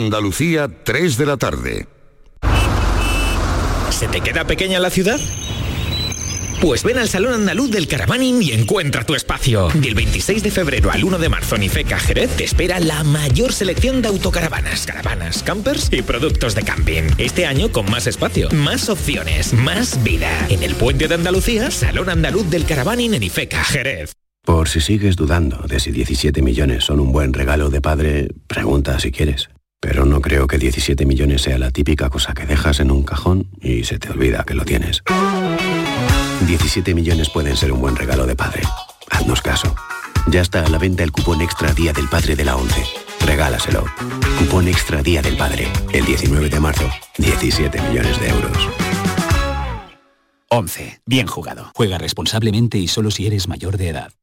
Andalucía, 3 de la tarde. ¿Se te queda pequeña la ciudad? Pues ven al Salón Andaluz del Caravaning y encuentra tu espacio. Del 26 de febrero al 1 de marzo en Ifeca, Jerez, te espera la mayor selección de autocaravanas, caravanas, campers y productos de camping. Este año con más espacio, más opciones, más vida. En el Puente de Andalucía, Salón Andaluz del Caravaning en Ifeca, Jerez. Por si sigues dudando de si 17 millones son un buen regalo de padre, pregunta si quieres. Pero no creo que 17 millones sea la típica cosa que dejas en un cajón y se te olvida que lo tienes. 17 millones pueden ser un buen regalo de padre. Haznos caso. Ya está a la venta el cupón extra Día del Padre de la ONCE. Regálaselo. Cupón extra Día del Padre. El 19 de marzo. 17 millones de euros. 11. Bien jugado. Juega responsablemente y solo si eres mayor de edad.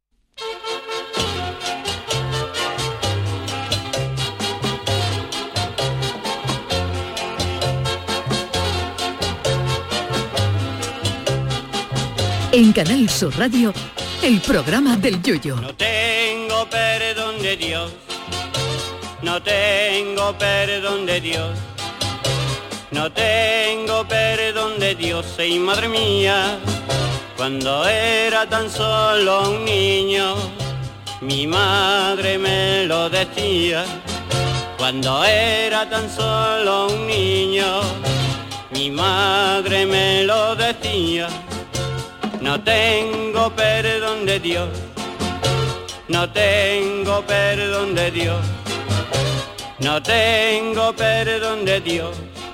En Canal Sur Radio, el programa del Yoyo. No tengo perdón de Dios, no tengo perdón de Dios, no tengo perdón de Dios, y madre mía, cuando era tan solo un niño, mi madre me lo decía, cuando era tan solo un niño, mi madre me lo decía. No tengo perdón de Dios, no tengo perdón de Dios, no tengo perdón de Dios,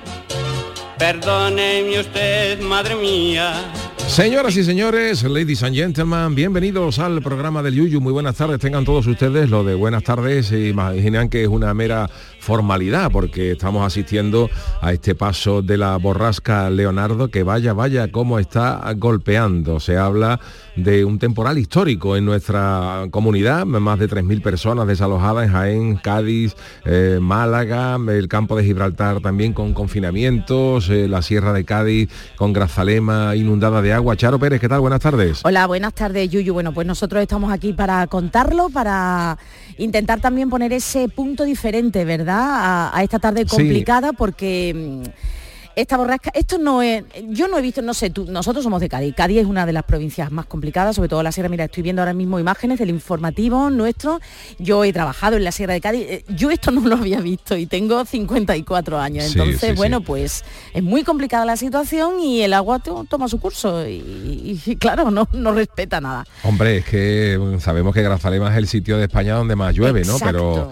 perdóneme usted, madre mía. Señoras y señores, ladies and gentlemen, bienvenidos al programa del Yuyu. Muy buenas tardes, tengan todos ustedes. Lo de buenas tardes, imaginan que es una mera formalidad, porque estamos asistiendo a este paso de la borrasca Leonardo, que vaya cómo está golpeando. Se habla de un temporal histórico en nuestra comunidad, más de 3.000 personas desalojadas en Jaén, Cádiz, Málaga, el campo de Gibraltar también con confinamientos, la sierra de Cádiz con Grazalema inundada de agua. Charo Pérez, ¿qué tal? Buenas tardes. Hola, buenas tardes, Yuyu. Bueno, pues nosotros estamos aquí para contarlo, para intentar también poner ese punto diferente, ¿verdad? A esta tarde complicada, sí. Porque esta borrasca, esto no es, yo no he visto, no sé, nosotros somos de Cádiz. Cádiz es una de las provincias más complicadas, sobre todo la sierra. Mira, estoy viendo ahora mismo imágenes del informativo nuestro. Yo he trabajado en la sierra de Cádiz. Yo esto no lo había visto y tengo 54 años. Entonces, sí, bueno, pues es muy complicada la situación y el agua toma su curso y claro, no respeta nada. Hombre, es que sabemos que Grazalema es el sitio de España donde más llueve, exacto, ¿no?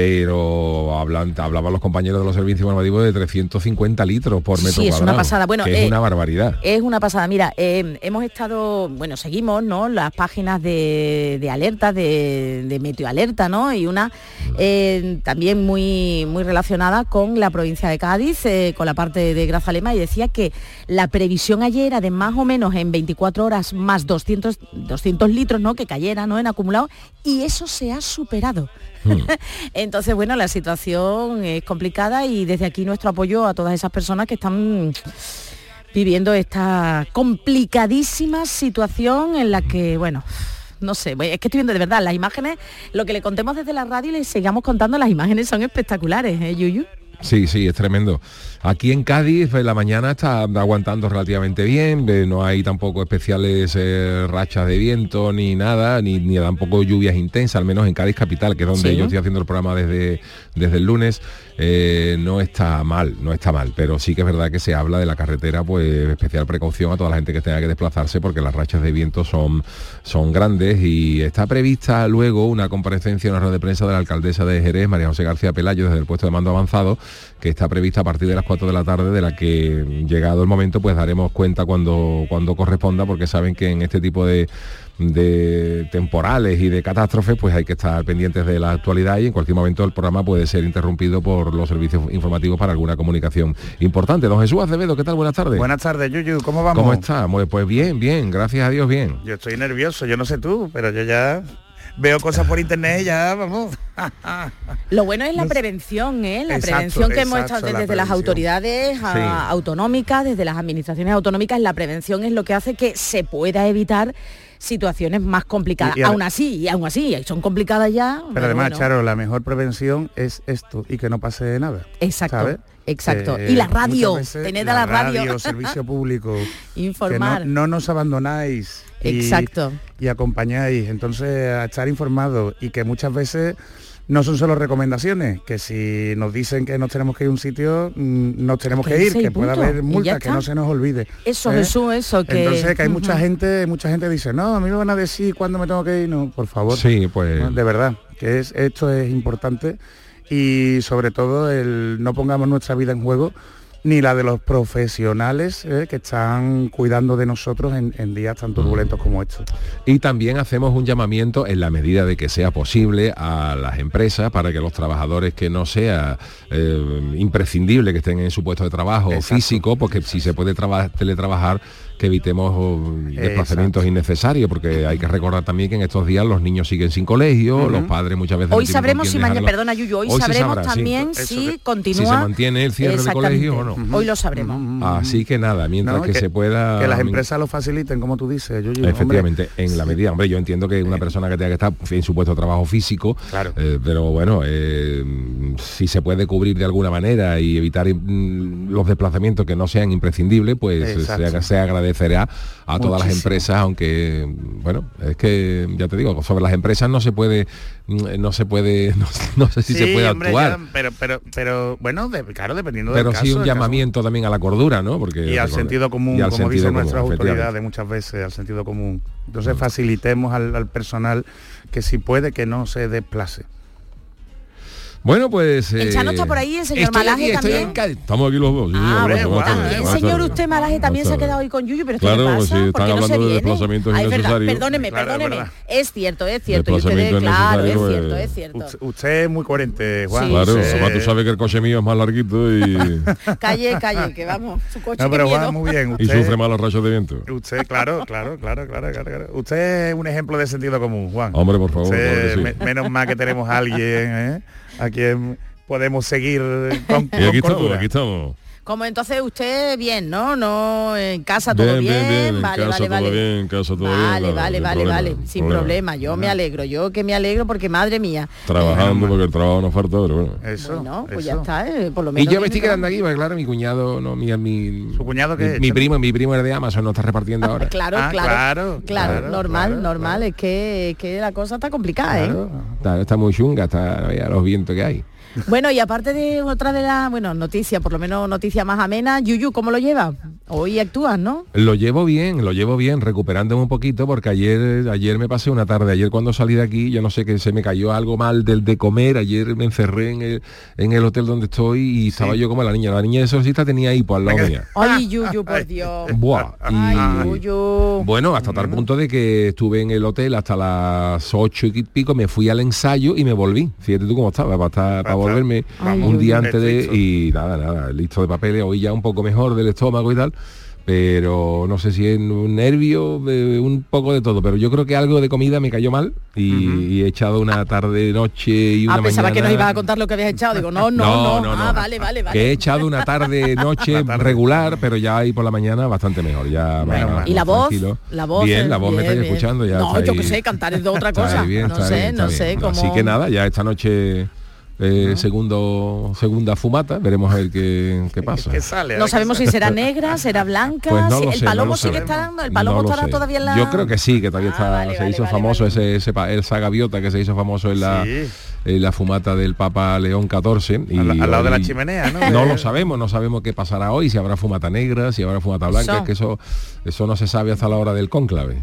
Pero hablaban los compañeros de los servicios informativos de 350 litros por metro cuadrado. Sí, es una pasada. Bueno, que es una barbaridad. Es una pasada. Mira, hemos estado, bueno, seguimos, ¿no?, las páginas de alerta, de meteoalerta, ¿no? Y una también muy relacionada con la provincia de Cádiz, con la parte de Grazalema, y decía que la previsión ayer era de más o menos en 24 horas más 200 litros, ¿no?, que cayera, ¿no?, en acumulado, y eso se ha superado. Entonces, bueno, la situación es complicada y desde aquí nuestro apoyo a todas esas personas que están viviendo esta complicadísima situación en la que, bueno, no sé, es que estoy viendo de verdad las imágenes, lo que le contemos desde la radio y le sigamos contando, las imágenes son espectaculares, Yuyu. Sí, es tremendo. Aquí en Cádiz, la mañana está aguantando relativamente bien, no hay tampoco especiales rachas de viento ni nada, ni tampoco lluvias intensas, al menos en Cádiz capital, que es donde yo estoy haciendo el programa desde el lunes. No está mal, pero sí que es verdad que se habla de la carretera, pues especial precaución a toda la gente que tenga que desplazarse, porque las rachas de viento son grandes, y está prevista luego una comparecencia, una rueda de prensa de la alcaldesa de Jerez, María José García Pelayo, desde el puesto de mando avanzado, que está prevista a partir de las 4 de la tarde, de la que, llegado el momento, pues daremos cuenta cuando corresponda, porque saben que en este tipo de temporales y de catástrofes, pues hay que estar pendientes de la actualidad, y en cualquier momento el programa puede ser interrumpido por los servicios informativos para alguna comunicación importante. Don Jesús Acevedo, ¿qué tal? Buenas tardes. Buenas tardes, Yuyu, ¿cómo vamos? ¿Cómo está? Pues bien, gracias a Dios, bien. Yo estoy nervioso, yo no sé tú, pero yo ya veo cosas por internet y ya, vamos. Lo bueno es la prevención, la prevención que hemos estado desde las autoridades autonómicas, desde las administraciones autonómicas. La prevención es lo que hace que se pueda evitar situaciones más complicadas. Aún así, son complicadas ya. Pero además, bueno. Charo, la mejor prevención es esto y que no pase nada. Exacto. ¿Sabes? Exacto. Y la radio, tened a la radio. Servicio público. Informar. Que no nos abandonáis. Exacto. Y acompañáis. Entonces, a estar informados y que muchas veces no son solo recomendaciones, que si nos dicen que nos tenemos que ir a un sitio, nos tenemos que ir, que pueda haber multa, que no se nos olvide. Eso, eso. Que... Entonces, que hay mucha gente dice, no, a mí me van a decir cuándo me tengo que ir. No, por favor. Sí, pues... No, de verdad, que esto es importante. Y sobre todo no pongamos nuestra vida en juego, ni la de los profesionales que están cuidando de nosotros en días tan turbulentos como estos. Y también hacemos un llamamiento, en la medida de que sea posible, a las empresas para que los trabajadores que no sea imprescindible que estén en su puesto de trabajo físico, porque si se puede teletrabajar, que evitemos desplazamientos innecesarios, porque hay que recordar también que en estos días los niños siguen sin colegio, los padres muchas veces... Hoy sabremos si mañana, perdona Yuyu, hoy sabremos sabrá, también si continúa... Si se mantiene el cierre de colegio o no. Hoy lo sabremos. Así que nada, mientras que se pueda... Que las empresas lo faciliten, como tú dices, Yuyu. Efectivamente, en la medida, hombre, yo entiendo que una persona que tenga que estar en su puesto de trabajo físico, claro. Pero bueno, si se puede cubrir de alguna manera y evitar los desplazamientos que no sean imprescindibles, pues se agradecerá a todas las empresas, aunque bueno, es que ya te digo, sobre las empresas no sé si se puede actuar. Pero bueno, claro, dependiendo del caso. Pero sí un llamamiento también a la cordura, ¿no? Porque y al sentido común, como dicen nuestras autoridades muchas veces, al sentido común. Entonces facilitemos al personal que si puede que no se desplace. Bueno, pues... El Chano está por ahí, el señor Malaje también. Estamos aquí los dos. También, señor, usted Malaje también se ha quedado hoy con Yuyu, pero claro, ¿qué pasa? Si están hablando de desplazamientos innecesarios. Perdóneme. Es cierto. Es cierto. Usted es muy coherente, Juan. Sí. Claro, tú sabes que el coche mío es más larguito y... Calle, que vamos, su coche. No, pero Juan, muy bien. Y sufre malos rachos de viento. Usted, claro. Usted es un ejemplo de sentido común, Juan. Hombre, por favor. Menos mal que tenemos a alguien, a quien podemos seguir con y aquí estamos. Como entonces usted bien, ¿no? En casa todo bien. Vale. En casa todo bien. Vale. Sin problema. Yo me alegro porque madre mía. Trabajando porque el trabajo no falta, pero bueno. Eso. Pues ya está, por lo menos. Y yo me estoy quedando aquí, porque claro, mi cuñado, no, ¿su cuñado qué? Mi primo es de Amazon, no está repartiendo ahora. Claro, normal. Es que la cosa está complicada, Está muy chunga, está los vientos que hay. Bueno, y aparte de otra de las, noticias, por lo menos noticia más amena, Yuyu, ¿cómo lo llevas? Hoy actúas, ¿no? Lo llevo bien, recuperándome un poquito, porque ayer me pasé una tarde, ayer cuando salí de aquí, yo no sé, que se me cayó algo mal de comer, ayer me encerré en el hotel donde estoy y estaba yo como la niña de exorcista tenía hipo al lado mía. Ay, Yuyu, por Dios. Buah. Yuyu. Bueno, hasta tal punto de que estuve en el hotel hasta las 8 y pico, me fui al ensayo y me volví. Fíjate tú cómo estaba, para volverme un día antes y nada, listo de papeles, hoy ya un poco mejor del estómago y tal, pero no sé si es un nervio, un poco de todo, pero yo creo que algo de comida me cayó mal y he echado una tarde, noche y una mañana. Pensaba que nos ibas a contar lo que habías echado, digo, no. Vale. Que he echado una tarde, noche regular, pero ya ahí por la mañana bastante mejor, ya ¿Y la voz? Bien, la voz me estáis escuchando ya. No, yo que sé, cantar es de otra cosa. No sé cómo. Así que nada, ya esta noche segunda fumata, veremos a ver qué pasa. ¿Qué sale? No sabemos si será negra, será blanca, pues no el palomo sigue estando, el palomo estará todavía en la... Yo creo que sí, que todavía está, se hizo famoso esa gaviota que se hizo famoso en la fumata del Papa León XIV. Y al lado de la chimenea, ¿no? No lo sabemos, no sabemos qué pasará hoy, si habrá fumata negra, si habrá fumata blanca, que eso no se sabe hasta la hora del cónclave.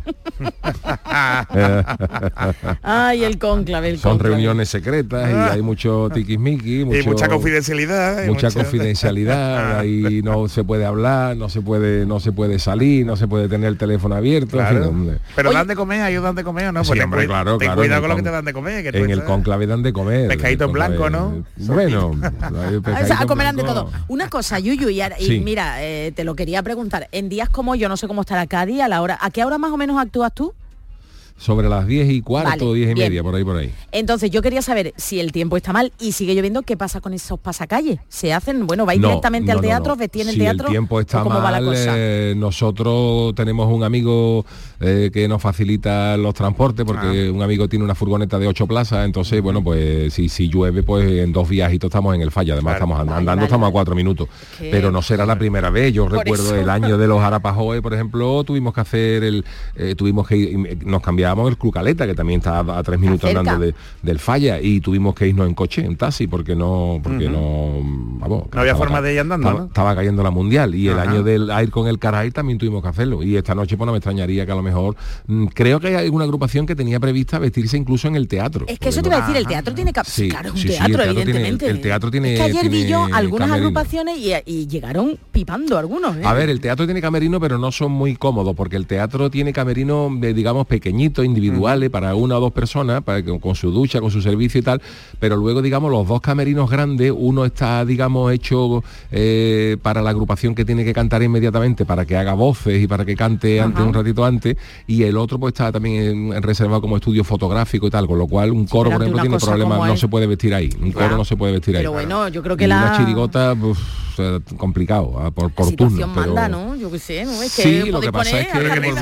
Ay, el cónclave. Son reuniones secretas y hay mucho tiquismiqui, y mucha confidencialidad. Mucha confidencialidad, ahí no se puede hablar, no se puede salir, no se puede tener el teléfono abierto. Claro. En fin, pero dan de comer, ellos dan de comer, ¿o no? Sí, hombre, claro. Cuidado con lo que te dan de comer. Que en el cónclave dan de comer. Pescadito en blanco, ¿no? Bueno, comerán de todo. Una cosa, Yuyu, y mira, te lo quería preguntar. En días como yo no sé cómo estará Cádiz, ¿a qué hora más o menos actúas tú? sobre las 10:15, Vale, 10:30, bien. por ahí. Entonces yo quería saber si el tiempo está mal y sigue lloviendo, ¿qué pasa con esos pasacalles? ¿Se hacen, vais No, directamente al teatro, no. vestís en el Si teatro? el tiempo está ¿O cómo va la mal, cosa? nosotros tenemos un amigo que nos facilita los transportes, porque un amigo tiene una furgoneta de 8 plazas, entonces, bueno, pues si llueve, pues en 2 viajitos estamos en el Falla, además estamos andando, estamos a 4 minutos, pero no será la primera vez. Yo recuerdo eso. el año de los Arapahoe, por ejemplo, tuvimos que hacer nos cambiábamos el Club Caleta, que también está a 3 minutos cerca. andando del Falla, y tuvimos que irnos en coche, en taxi, porque no había forma de ir andando, ¿no? Estaba cayendo la Mundial, y el año del Air con el Caray también tuvimos que hacerlo, y esta noche pues no me extrañaría que a lo mejor creo que hay alguna agrupación que tenía prevista vestirse incluso en el teatro. Es que eso te iba a decir, el teatro tiene Sí, claro, un sí, teatro, el evidentemente. el teatro tiene. Es que ayer vi yo algunas camerino. agrupaciones y llegaron pipando algunos. A ver, el teatro tiene camerino, pero no son muy cómodos, porque el teatro tiene camerino, digamos, pequeñitos, individuales, para 1 o 2 personas, con su ducha, con su servicio y tal, pero luego, digamos, los 2 camerinos grandes, uno está, digamos, hecho para la agrupación que tiene que cantar inmediatamente, para que haga voces y para que cante antes, un ratito antes, y el otro pues está también reservado como estudio fotográfico y tal, con lo cual un coro, por ejemplo, tiene problemas, no se puede vestir ahí, coro no se puede vestir ahí. Pero bueno, yo creo que una chirigota, complicado, por turno. Situación manda, ¿no? Yo qué sé, ¿no? Es que sí, lo que pasa es que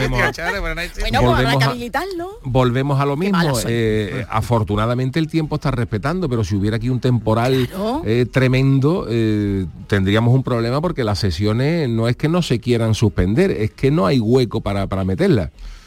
volvemos a lo mismo. Afortunadamente el tiempo está respetando, pero si hubiera aquí un temporal tremendo, tendríamos un problema, porque las sesiones no es que no se quieran suspender, es que no hay hueco para meterlas.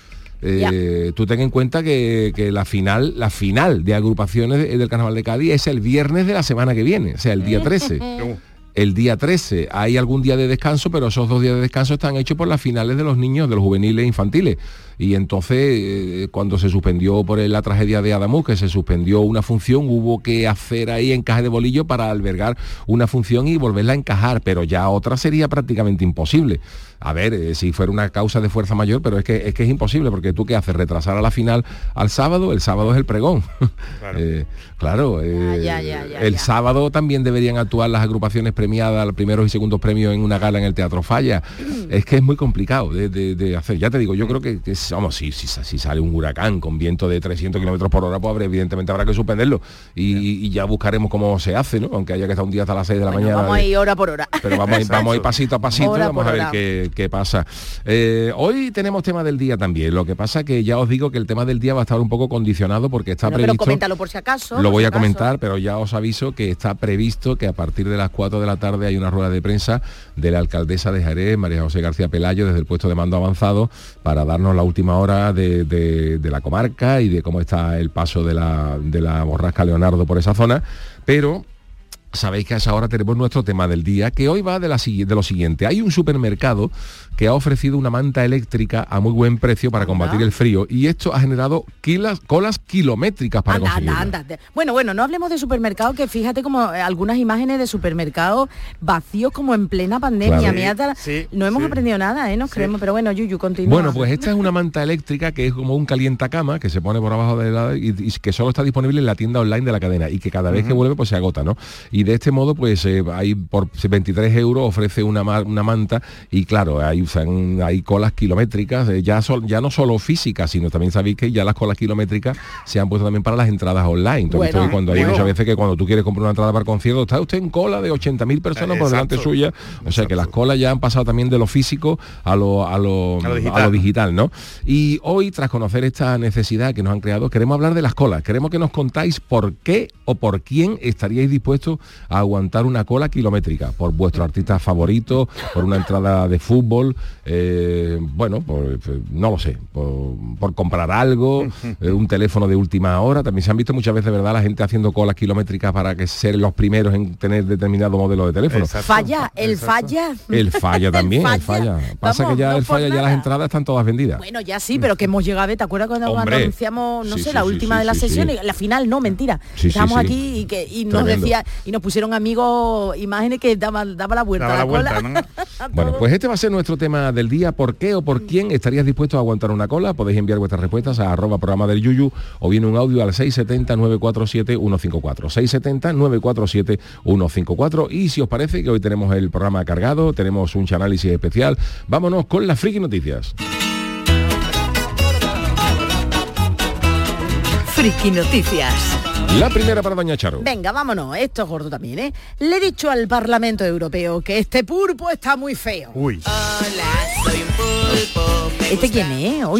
Tú ten en cuenta que la final de agrupaciones del Carnaval de Cádiz es el viernes de la semana que viene, o sea, el día 13. El día 13 hay algún día de descanso, pero esos 2 días de descanso están hechos por las finales de los niños, de los juveniles e infantiles. Y entonces, cuando se suspendió por la tragedia de Adamuz, que se suspendió una función, hubo que hacer ahí encaje de bolillo para albergar una función y volverla a encajar, pero ya otra sería prácticamente imposible. A ver, si fuera una causa de fuerza mayor, pero es que es imposible, porque tú qué haces, retrasar a la final al sábado, el sábado es el pregón. Claro, el sábado también deberían actuar las agrupaciones premiadas, los primeros y segundos premios en una gala en el Teatro Falla. Es que es muy complicado de hacer. Ya te digo, yo creo que vamos, si sale un huracán con viento de 300 kilómetros por hora, pues evidentemente habrá que suspenderlo. Y ya buscaremos cómo se hace, ¿no? Aunque haya que estar un día hasta las 6 de la mañana. Vamos a ir hora por hora. Pero vamos a ir pasito a pasito, Hora vamos a por ver hora. qué pasa. Hoy tenemos tema del día también. Lo que pasa que ya os digo que el tema del día va a estar un poco condicionado, porque está previsto. Pero coméntalo por si acaso. Lo voy a comentar, pero ya os aviso que está previsto que a partir de las 4 de la tarde hay una rueda de prensa de la alcaldesa de Jerez, María José García Pelayo, desde el puesto de mando avanzado, para darnos la última hora de la comarca y de cómo está el paso de la borrasca Leonardo por esa zona. Pero sabéis que a esa hora tenemos nuestro tema del día, que hoy va de lo siguiente. Hay un supermercado que ha ofrecido una manta eléctrica a muy buen precio para combatir el frío, y esto ha generado colas kilométricas para conseguirlo. Anda. Bueno, no hablemos de supermercados, que fíjate como algunas imágenes de supermercados vacíos como en plena pandemia. Claro. No hemos aprendido nada, nos creemos, pero bueno, Yuyu, continúa. Bueno, pues esta es una manta eléctrica que es como un calientacama que se pone por abajo de la y que solo está disponible en la tienda online de la cadena, y que cada vez que vuelve pues se agota, ¿no? Y de este modo pues hay por 23 euros ofrece una manta, y claro, hay colas kilométricas, ya no solo físicas, sino también sabéis que ya las colas kilométricas se han puesto también para las entradas online. Entonces, cuando hay muchas veces que cuando tú quieres comprar una entrada para el concierto, está usted en cola de 80.000 personas por delante suya. O sea que las colas ya han pasado también de lo físico a lo digital, ¿no? Y hoy, tras conocer esta necesidad que nos han creado, queremos hablar de las colas. Queremos que nos contáis por qué o por quién estaríais dispuestos a aguantar una cola kilométrica. Por vuestro artista favorito, por una entrada de fútbol, no lo sé, por comprar algo, un teléfono de última hora. También se han visto muchas veces, ¿verdad?, la gente haciendo colas kilométricas para que ser los primeros en tener determinado modelo de teléfono. El falla también. Pasa Vamos, que ya no el falla, ya las entradas están todas vendidas. Bueno, ya sí, pero que hemos llegado, ¿te acuerdas cuando anunciamos, la última de la sesión? La final, no, mentira. Estábamos aquí y nos decía, y nos pusieron amigos imágenes que daba la vuelta a la cola. ¿no? Bueno, pues este va a ser nuestro tema del día. ¿Por qué o por quién estarías dispuesto a aguantar una cola? Podéis enviar vuestras respuestas a @programa del Yuyu, o bien un audio al 670-947-154. 670-947-154. Y si os parece que hoy tenemos el programa cargado, tenemos un análisis especial, vámonos con las friki noticias. Friki Noticias. La primera para doña Charo. Venga, vámonos, esto es gordo también, ¿eh? Le he dicho al Parlamento Europeo que este pulpo está muy feo. Uy. Hola, soy un pulpo. ¿Este quién es? Uy.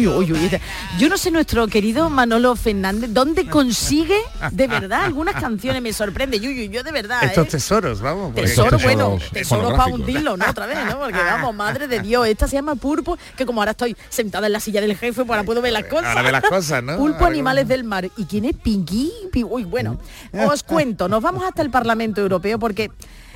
Yo no sé, nuestro querido Manolo Fernández, ¿dónde consigue de verdad algunas canciones? Me sorprende, Yuyu, yo de verdad, Estos tesoros, vamos. Tesoro, bueno, tesoros tesoro para fonográficos. hundirlo, ¿no? Otra vez, ¿no? Porque vamos, madre de Dios, esta se llama pulpo, que como ahora estoy sentada en la silla del jefe, pues ahora puedo ver las cosas. Ahora ve las cosas, ¿no? Pulpo, Ahora animales del mar. ¿Y quién es Pinky? Uy, bueno, os cuento, nos vamos hasta el Parlamento Europeo porque...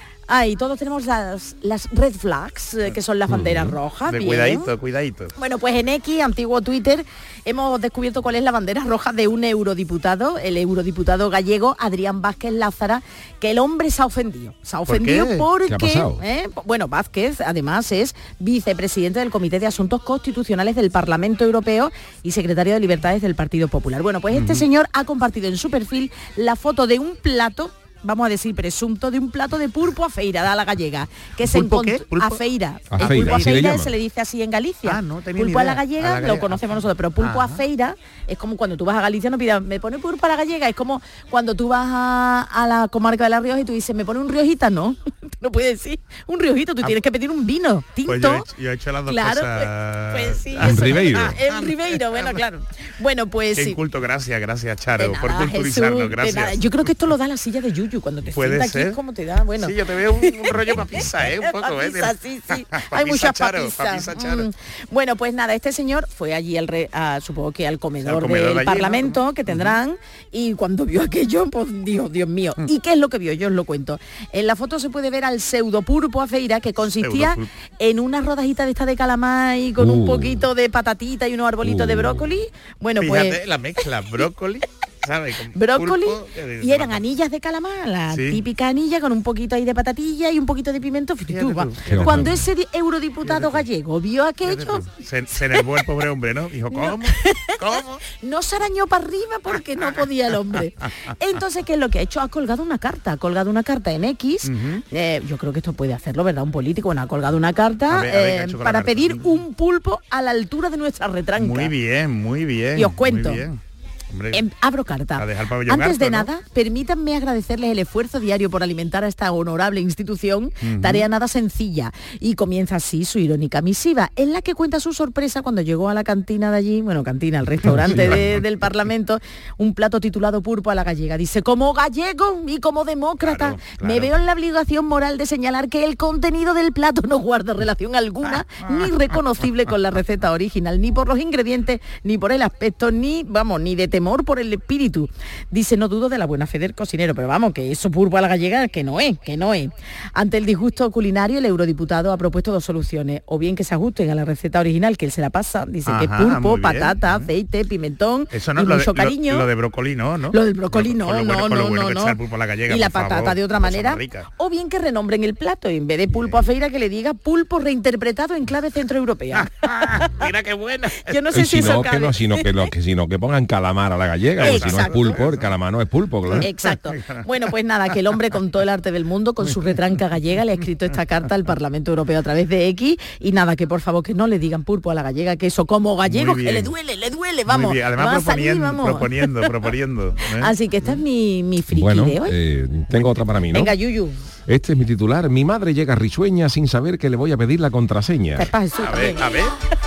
todos tenemos las red flags, que son las banderas rojas. De bien. cuidadito. Bueno, pues en X, antiguo Twitter, hemos descubierto cuál es la bandera roja de un eurodiputado, el eurodiputado gallego Adrián Vázquez Lázara, que el hombre se ha ofendido. Se ha ofendido qué? porque... ¿Qué ha pasado? Bueno, Vázquez además es vicepresidente del Comité de Asuntos Constitucionales del Parlamento Europeo y secretario de Libertades del Partido Popular. Bueno, pues este señor ha compartido en su perfil la foto de un plato, vamos a decir presunto, de un plato de pulpo a feira, a la gallega, que se ¿Pulpo qué? encontró ¿Pulpo? a feira. A El feira, pulpo a así le feira llaman. se le dice así en Galicia. Ah, no tenía ni Pulpo a la idea. gallega A la lo gallega. conocemos nosotros, pero pulpo a Ajá. feira es como cuando tú vas a Galicia no pidas, me pone pulpo a la gallega, es como cuando tú vas a la comarca de La Rioja y tú dices, me pone un riojita, no, no puedes decir un riojito, tú tienes que pedir un vino tinto. Pues yo he hecho las dos claro, cosas. pues sí. Un eso- ribeiro. El ribeiro, bueno, claro. Bueno, pues Qué sí. inculto, gracias Charo, De por nada, culturizarnos, Jesús, de gracias. nada. Yo creo que esto lo da la silla de Yuyu, cuando te Puede sientas aquí ser. es como te da, bueno. Sí, yo te veo un rollo para pizza, un poco, Papisa, sí. Pa' Hay pizza, muchas Charo, papisas. pa' pizza, Charo. Bueno, pues nada, este señor fue allí supongo que al comedor, comedor del de allí, Parlamento, ¿no? que tendrán, y cuando vio aquello, pues dijo, Dios mío. ¿Y qué es lo que vio? Yo os lo cuento. En la foto se puede ver al pseudo pulpo a feira, que consistía Pseudopulpo. en una rodajita de esta de calamar y con un poquito de patatita y unos arbolitos de brócoli. Bueno, Fíjate, pues... la mezcla, brócoli, ¿sabes? Con Brócoli pulpo, y eran anillas de calamar, la Sí. típica anilla con un poquito ahí de patatilla y un poquito de pimiento frito. Fíjate tú, qué Cuando horror. ese eurodiputado gallego vio aquello, Se enervó el pobre hombre, ¿no? Dijo, ¿cómo? ¿Cómo? no se arañó para arriba porque no podía el hombre. Entonces, ¿qué es lo que ha hecho? Ha colgado una carta en X. Yo creo que esto puede hacerlo, ¿verdad? Un político, bueno, ha colgado una carta A ver, ¿qué ha hecho con la para carta? pedir un pulpo a la altura de nuestra retranca. Muy bien. Y os cuento. Muy bien. Hombre, Abro carta. a dejar el pabellón Antes de harto, ¿no? nada, permítanme agradecerles el esfuerzo diario por alimentar a esta honorable institución, tarea nada sencilla. Y comienza así su irónica misiva, en la que cuenta su sorpresa cuando llegó a la cantina de allí, al restaurante del Parlamento, un plato titulado pulpo a la gallega. Dice, como gallego y como demócrata, Claro. me veo en la obligación moral de señalar que el contenido del plato no guarda relación alguna, ni reconocible con la receta original, ni por los ingredientes, ni por el aspecto, ni de temor por el espíritu. Dice, no dudo de la buena fe del cocinero, pero vamos, que eso pulpo a la gallega que no es. Ante el disgusto culinario, el eurodiputado ha propuesto dos soluciones, o bien que se ajusten a la receta original, que él se la pasa, dice que es Ajá, pulpo, muy bien. patata, aceite, pimentón Eso no, y lo mucho de, cariño. lo de brócoli no, ¿no? Lo del brócoli no, Con lo bueno, no, con lo no, bueno no, que no. está el pulpo a la gallega, Y la por patata favor, de otra cosa manera, más rica. o bien que renombren el plato y en vez de pulpo a feira que le diga pulpo reinterpretado en clave centroeuropea. Mira qué buena. Yo no sé si eso cabe. sino que pongan calamar a la gallega, porque si no es Exacto. pulpo, el calamar no es pulpo, claro. Exacto. Bueno, pues nada, que el hombre con todo el arte del mundo, con su retranca gallega, le ha escrito esta carta al Parlamento Europeo a través de X, y nada, que por favor que no le digan pulpo a la gallega, que eso como gallego Muy que le bien. duele, vamos. Muy bien. Además va a salir, vamos. proponiendo. ¿eh? Así que esta es mi friki Bueno, de hoy. tengo otra para mí, ¿no? Venga, Yuyu. Este es mi titular. Mi madre llega risueña sin saber que le voy a pedir la contraseña. ¿Qué pasa, Jesús? A ver.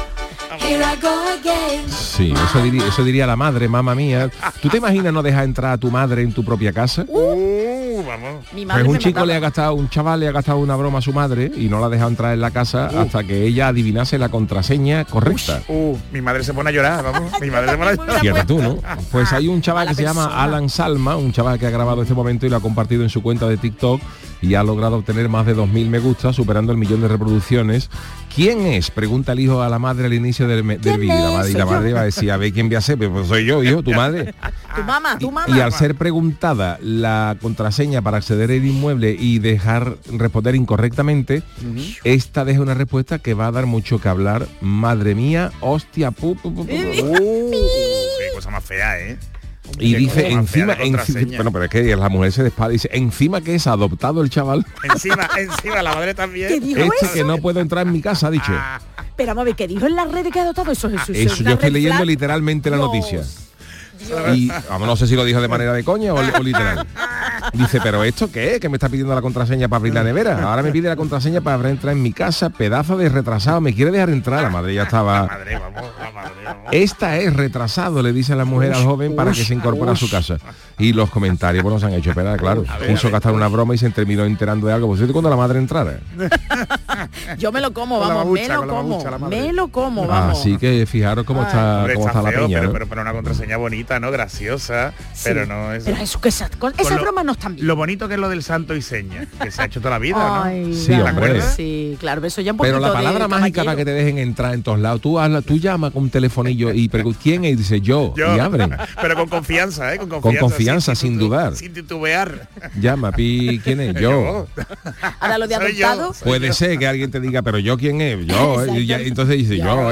Sí, eso diría la madre, mamá mía. ¿Tú te imaginas no dejar entrar a tu madre en tu propia casa? Vamos. Mi madre Pues me un chaval le ha gastado una broma a su madre y no la ha dejado entrar en la casa hasta que ella adivinase la contraseña correcta. Mi madre se pone a llorar, vamos. Mi madre se pone a llorar. Fíjate tú, ¿no? Pues hay un chaval Mala que se llama persona. Alan Salma, un chaval que ha grabado este momento y lo ha compartido en su cuenta de TikTok y ha logrado obtener más de 2.000 me gusta, superando el 1.000.000 de reproducciones. ¿Quién es? Pregunta el hijo a la madre al inicio del vídeo. Y la madre va a decir, a ver quién voy a ser, pues soy yo, hijo, tu madre. Tu mamá. Y al ser preguntada la contraseña para acceder al inmueble y dejar responder incorrectamente, esta deja una respuesta que va a dar mucho que hablar. Madre mía, hostia, pu. Qué cosa más fea, ¿eh? Y Qué dice cosa más fea de encima, contraseña. bueno, pero es que la mujer se despala y dice, encima que es adoptado el chaval, Encima, la madre también. ¿Qué dijo este eso? que no puedo entrar en mi casa, ha dicho. Pero vamos a ver, ¿qué dijo en las redes que ha adoptado? Eso es Eso una yo estoy red leyendo flag. literalmente la Dios. noticia. Y vamos, no sé si lo dijo de manera de coña o literal. Dice, ¿pero esto qué es? Que me está pidiendo la contraseña para abrir la nevera. Ahora me pide la contraseña para entrar en mi casa, pedazo de retrasado. Me quiere dejar entrar. La madre ya estaba... La madre, vamos. Esta es retrasado, le dice la mujer al joven para que se incorpore a su casa. Y los comentarios, bueno, se han hecho esperar, claro. Quiso gastar una broma y se terminó enterando de algo. Pues cuando la madre entrara. Yo me lo como, vamos, me lo como, vamos. Así que fijaros cómo está la feo, peña, ¿no? pero una contraseña bonita, ¿no? Graciosa, Sí. pero no es... Pero eso, esas bromas no están bien. Lo bonito que es lo del santo y seña, que se ha hecho toda la vida, Ay, ¿no? Sí, ¿te hombre. acuerdas? Sí, claro, eso ya un poquito Pero la palabra de mágica caballero. para que te dejen entrar en todos lados, tú llamas con un telefonillo y preguntas quién es y dice yo, y abren. Pero con confianza, ¿eh? Con confianza, sin dudar. Sin titubear. Llama, pi, ¿quién es? Yo. Ahora lo de Soy yo. adoptado. Puede ser que alguien te diga, pero yo quién es, yo, y entonces dice yo,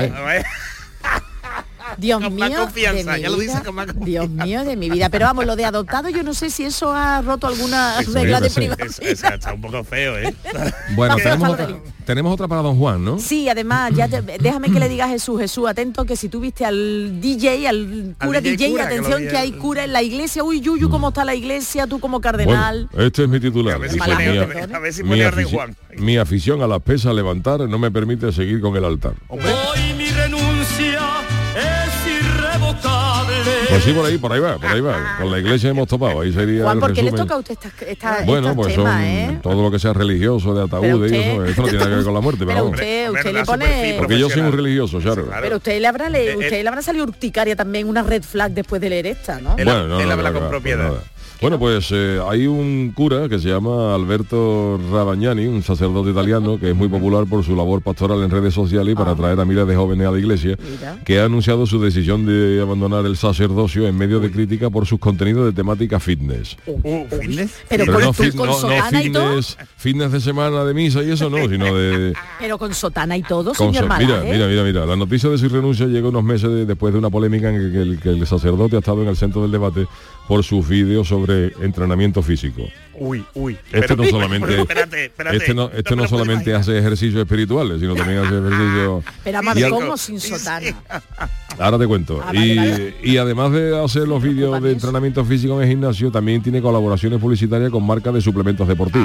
Dios Con mío, más confianza, de mi ya lo vida. dice con más confianza. Dios mío, de mi vida. Pero vamos, lo de adoptado, yo no sé si eso ha roto alguna regla de sí. privacidad. Está un poco feo, ¿eh? Bueno, No, tenemos otra para don Juan, ¿no? Sí, además, déjame que le diga a Jesús, atento, que si tú viste al DJ, al cura DJ DJ, cura, que lo atención vi que hay cura en la iglesia. Uy, Yuyu, ¿cómo está la iglesia? Tú como cardenal. Bueno, este es mi titular. A ver si Dice, pone orden, Juan. mi afición a las pesas a levantar no me permite seguir con el altar. Hoy mi renuncia es irrevocable. Pues sí, por ahí va. Con la iglesia hemos topado, ahí sería Juan, el ¿por qué le resumen. toca a usted Bueno, estos pues temas, son todo lo que sea religioso, de ataúdes y eso, esto no tiene que ver con la muerte, pero Pero vamos. usted le pone... Porque yo soy un religioso, claro. Pero usted le habrá salido urticaria también una red flag después de leer esta, ¿no? Bueno, no, habla con pues propiedad. nada. Bueno, pues hay un cura que se llama Alberto Rabagnani, un sacerdote italiano que es muy popular por su labor pastoral en redes sociales y para atraer a miles de jóvenes a la iglesia, que ha anunciado su decisión de abandonar el sacerdocio en medio de crítica por sus contenidos de temática fitness. ¿Fitness? Pero no, con sotana y todo. fitness de semana de misa y eso no, sino de... Pero con sotana y todo, Con señor mira, Malaje. mira, la noticia de su renuncia llega unos meses después de una polémica en que el sacerdote ha estado en el centro del debate por sus vídeos sobre entrenamiento físico. Uy. Este no solamente, espérate. este no solamente hace ejercicios espirituales, sino también hace ejercicios... Pero además, ¿cómo sin sotana? Ahora te cuento. Vale. Y además de hacer los vídeos de entrenamiento físico en el gimnasio, también tiene colaboraciones publicitarias con marcas de suplementos deportivos.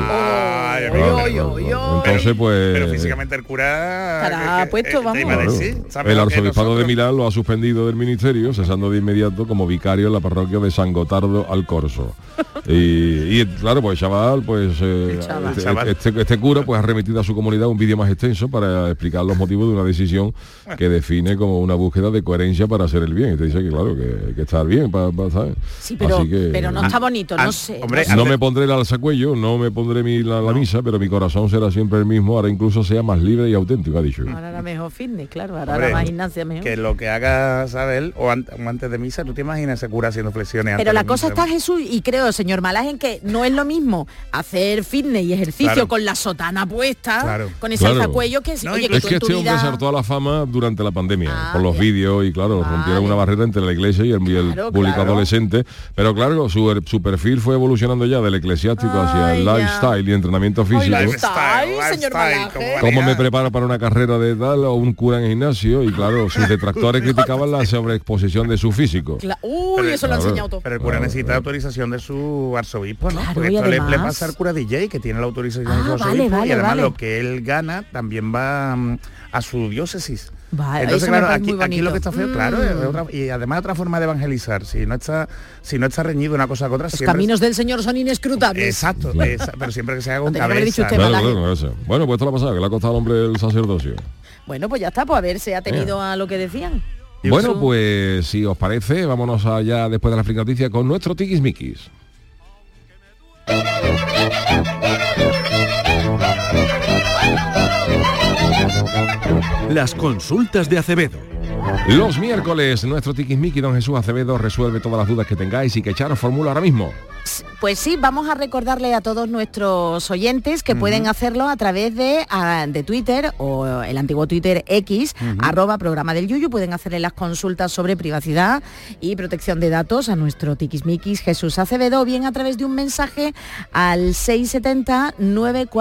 Entonces, pues... Pero físicamente el cura... Estará puesto, vamos. El arzobispado de Milán lo ha suspendido del ministerio, cesando de inmediato como vicario en la parroquia de San Gotardo al Corso. Y claro, pues chaval, pues este cura pues ha remitido a su comunidad un vídeo más extenso para explicar los motivos de una decisión que define como una búsqueda de coherencia para hacer el bien. Y te dice que claro, que hay que estar bien para ¿sabes? Sí, pero no está bonito, no sé. hombre, No me pondré el alzacuello, no me pondré la misa, pero mi corazón será siempre el mismo, ahora incluso sea más libre y auténtico, ha dicho. Ahora era mejor fitness, claro, ahora Hombre, era más gimnasia mejor. Que lo que haga Sabel o antes de misa, tú te imaginas ese cura haciendo flexiones. Pero antes la de cosa misa? está, Jesús, y creo, señor Malaje, en que no es lo mismo hacer fitness y ejercicio Claro. con la sotana puesta, Claro. con ese Claro. alzacuello que, No, oye, y que Es tú que en tu este hombre vida... saltó a la fama durante la pandemia, Ah, por los bien. vídeos y claro, rompieron una barrera entre la iglesia y el Claro, público claro. adolescente. Pero claro, su perfil fue evolucionando ya del eclesiástico hacia el Ay, ya. lifestyle y entrenamiento físico. Señor Malaje. ¿Cómo me preparo para una carrera de tal o un cura en el gimnasio? Y claro, sus detractores criticaban la sobreexposición de su físico. Uy, eso lo ha Claro. enseñado todo. Pero el cura necesita autorización de su arzobispo, ¿no? Claro, Porque y esto le además- pasa al cura DJ, que tiene la autorización de su Ah, arzobispo, vale, y además vale. lo que él gana también va a su diócesis. Vale, Entonces, eso me claro, parece muy aquí lo bonito. que está feo, claro, y además otra forma de evangelizar, si no está reñido una cosa con otra, Los siempre... caminos del Señor son inescrutables. Exacto, pero siempre que se haga con Tendría que haber dicho cabeza. usted, Claro, Malaje. claro, eso. Bueno, pues esto lo ha pasado, que le ha costado al hombre el sacerdocio. Bueno, pues ya está, pues a ver si ha tenido a lo que decían. Bueno, pues si os parece, vámonos allá después de la Friki Noticia con nuestro tiquismiquis. Las consultas de Acevedo. Los miércoles, nuestro tiquismiqui, don Jesús Acevedo, resuelve todas las dudas que tengáis y que Charo formula ahora mismo. Pues sí, vamos a recordarle a todos nuestros oyentes que pueden hacerlo a través de Twitter o el antiguo Twitter X, @programa del Yuyu. Pueden hacerle las consultas sobre privacidad y protección de datos a nuestro tiquismiquis Jesús Acevedo, o bien a través de un mensaje al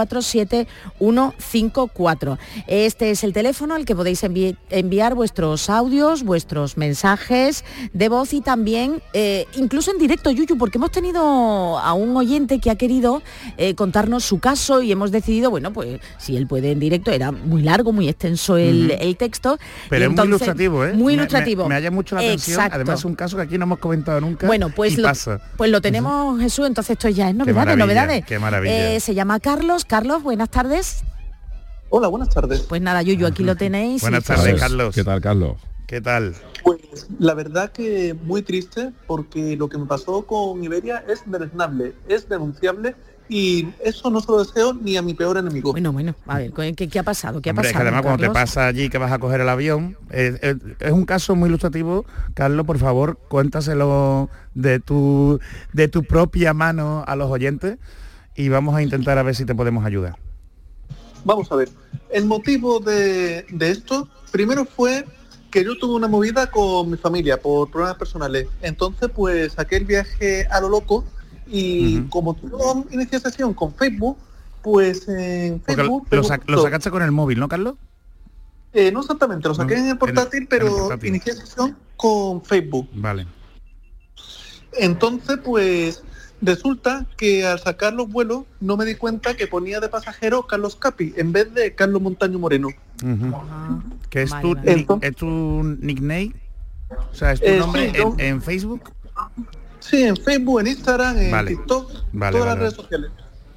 670-947-154. Este es el teléfono al que podéis enviar vuestros audios, vuestros mensajes de voz y también incluso en directo, Yuyu, porque hemos tenido a un oyente que ha querido contarnos su caso y hemos decidido, bueno, pues si él puede en directo, era muy largo, muy extenso el texto. Pero es entonces, muy ilustrativo, ¿eh? Muy ilustrativo. Me halla mucho la atención. Exacto. Además es un caso que aquí no hemos comentado nunca. Bueno, pues lo tenemos, Jesús, entonces esto ya es novedades. Qué maravilla. Se llama Carlos. Carlos, buenas tardes. Hola, buenas tardes. Pues nada, Yuyu, aquí lo tenéis. Buenas tardes, Carlos. ¿Qué tal, Carlos? ¿Qué tal? Pues la verdad que muy triste, porque lo que me pasó con Iberia es deleznable, es denunciable, y eso no se lo deseo ni a mi peor enemigo. Bueno, a ver, ¿qué ha pasado? ¿Qué ha pasado, Es que además Carlos? cuando te pasa allí que vas a coger el avión, es un caso muy ilustrativo. Carlos, por favor, cuéntaselo de tu propia mano a los oyentes y vamos a intentar a ver si te podemos ayudar. Vamos a ver, el motivo de esto, primero fue que yo tuve una movida con mi familia por problemas personales. Entonces, pues saqué el viaje a lo loco y como yo inicié sesión con Facebook, pues en Facebook... Lo sacaste con el móvil, ¿no, Carlos? No exactamente, lo saqué en el portátil, pero inicié sesión con Facebook. Vale. Entonces, pues... resulta que al sacar los vuelos no me di cuenta que ponía de pasajero Carlos Capi en vez de Carlos Montaño Moreno. ¿Que es tu nickname? O sea, ¿es tu nombre en Facebook? Sí, en Facebook, en Instagram, en TikTok, todas las redes sociales.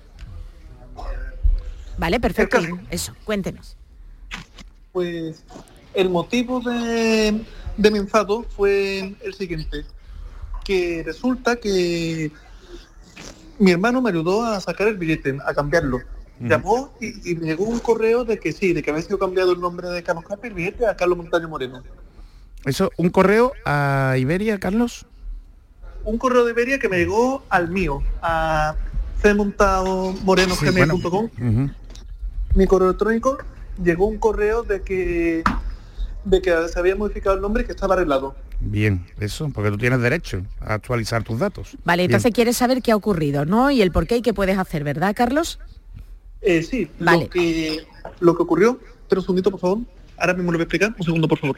Vale, perfecto. Eso, cuéntenos. Pues el motivo de mi enfado fue el siguiente, que resulta que mi hermano me ayudó a sacar el billete, a cambiarlo. Llamó y me llegó un correo de que sí, de que había sido cambiado el nombre de Carlos Capi, el billete, a Carlos Montaño Moreno. ¿Eso, un correo a Iberia, Carlos? Un correo de Iberia que me llegó al mío, a cmontadomoreno.gmail.com. Mi correo electrónico, llegó un correo de que se había modificado el nombre y que estaba arreglado. Bien, eso, porque tú tienes derecho a actualizar tus datos. Vale, entonces quieres saber qué ha ocurrido, ¿no? Y el por qué y qué puedes hacer, ¿verdad, Carlos? Sí, vale. Lo que ocurrió, pero un segundito, por favor. Ahora mismo lo voy a explicar, un segundo, por favor.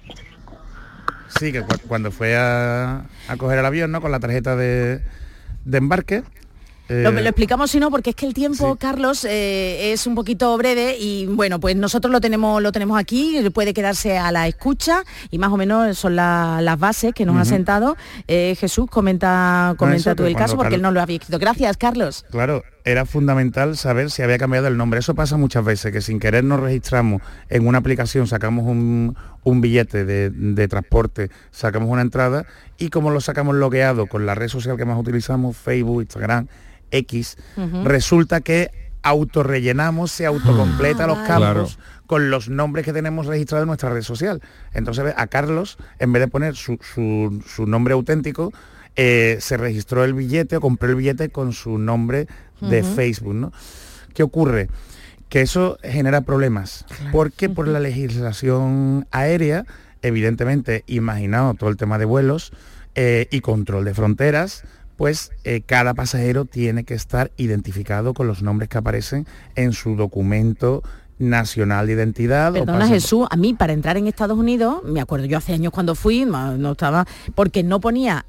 Sí, que cuando fue a coger el avión, ¿no? Con la tarjeta de embarque. Lo explicamos si no, porque es que el tiempo, sí. Carlos, es un poquito breve y bueno, pues nosotros lo tenemos aquí, puede quedarse a la escucha y más o menos son las bases que nos ha sentado. Jesús, comenta tú el caso porque él no lo había escrito. Gracias, Carlos. Claro, era fundamental saber si había cambiado el nombre. Eso pasa muchas veces, que sin querer nos registramos en una aplicación, sacamos un billete de transporte, sacamos una entrada y como lo sacamos logueado con la red social que más utilizamos, Facebook, Instagram, X, resulta que autorrellenamos, se autocompleta los campos con los nombres que tenemos registrados en nuestra red social. Entonces a Carlos, en vez de poner su nombre auténtico, se registró el billete o compró el billete con su nombre de Facebook, ¿no? ¿Qué ocurre? Que eso genera problemas, porque por la legislación aérea, evidentemente, imaginado todo el tema de vuelos y control de fronteras, pues cada pasajero tiene que estar identificado con los nombres que aparecen en su documento nacional de identidad. Perdona, Jesús, a mí para entrar en Estados Unidos, me acuerdo yo hace años cuando fui, no estaba, porque no ponía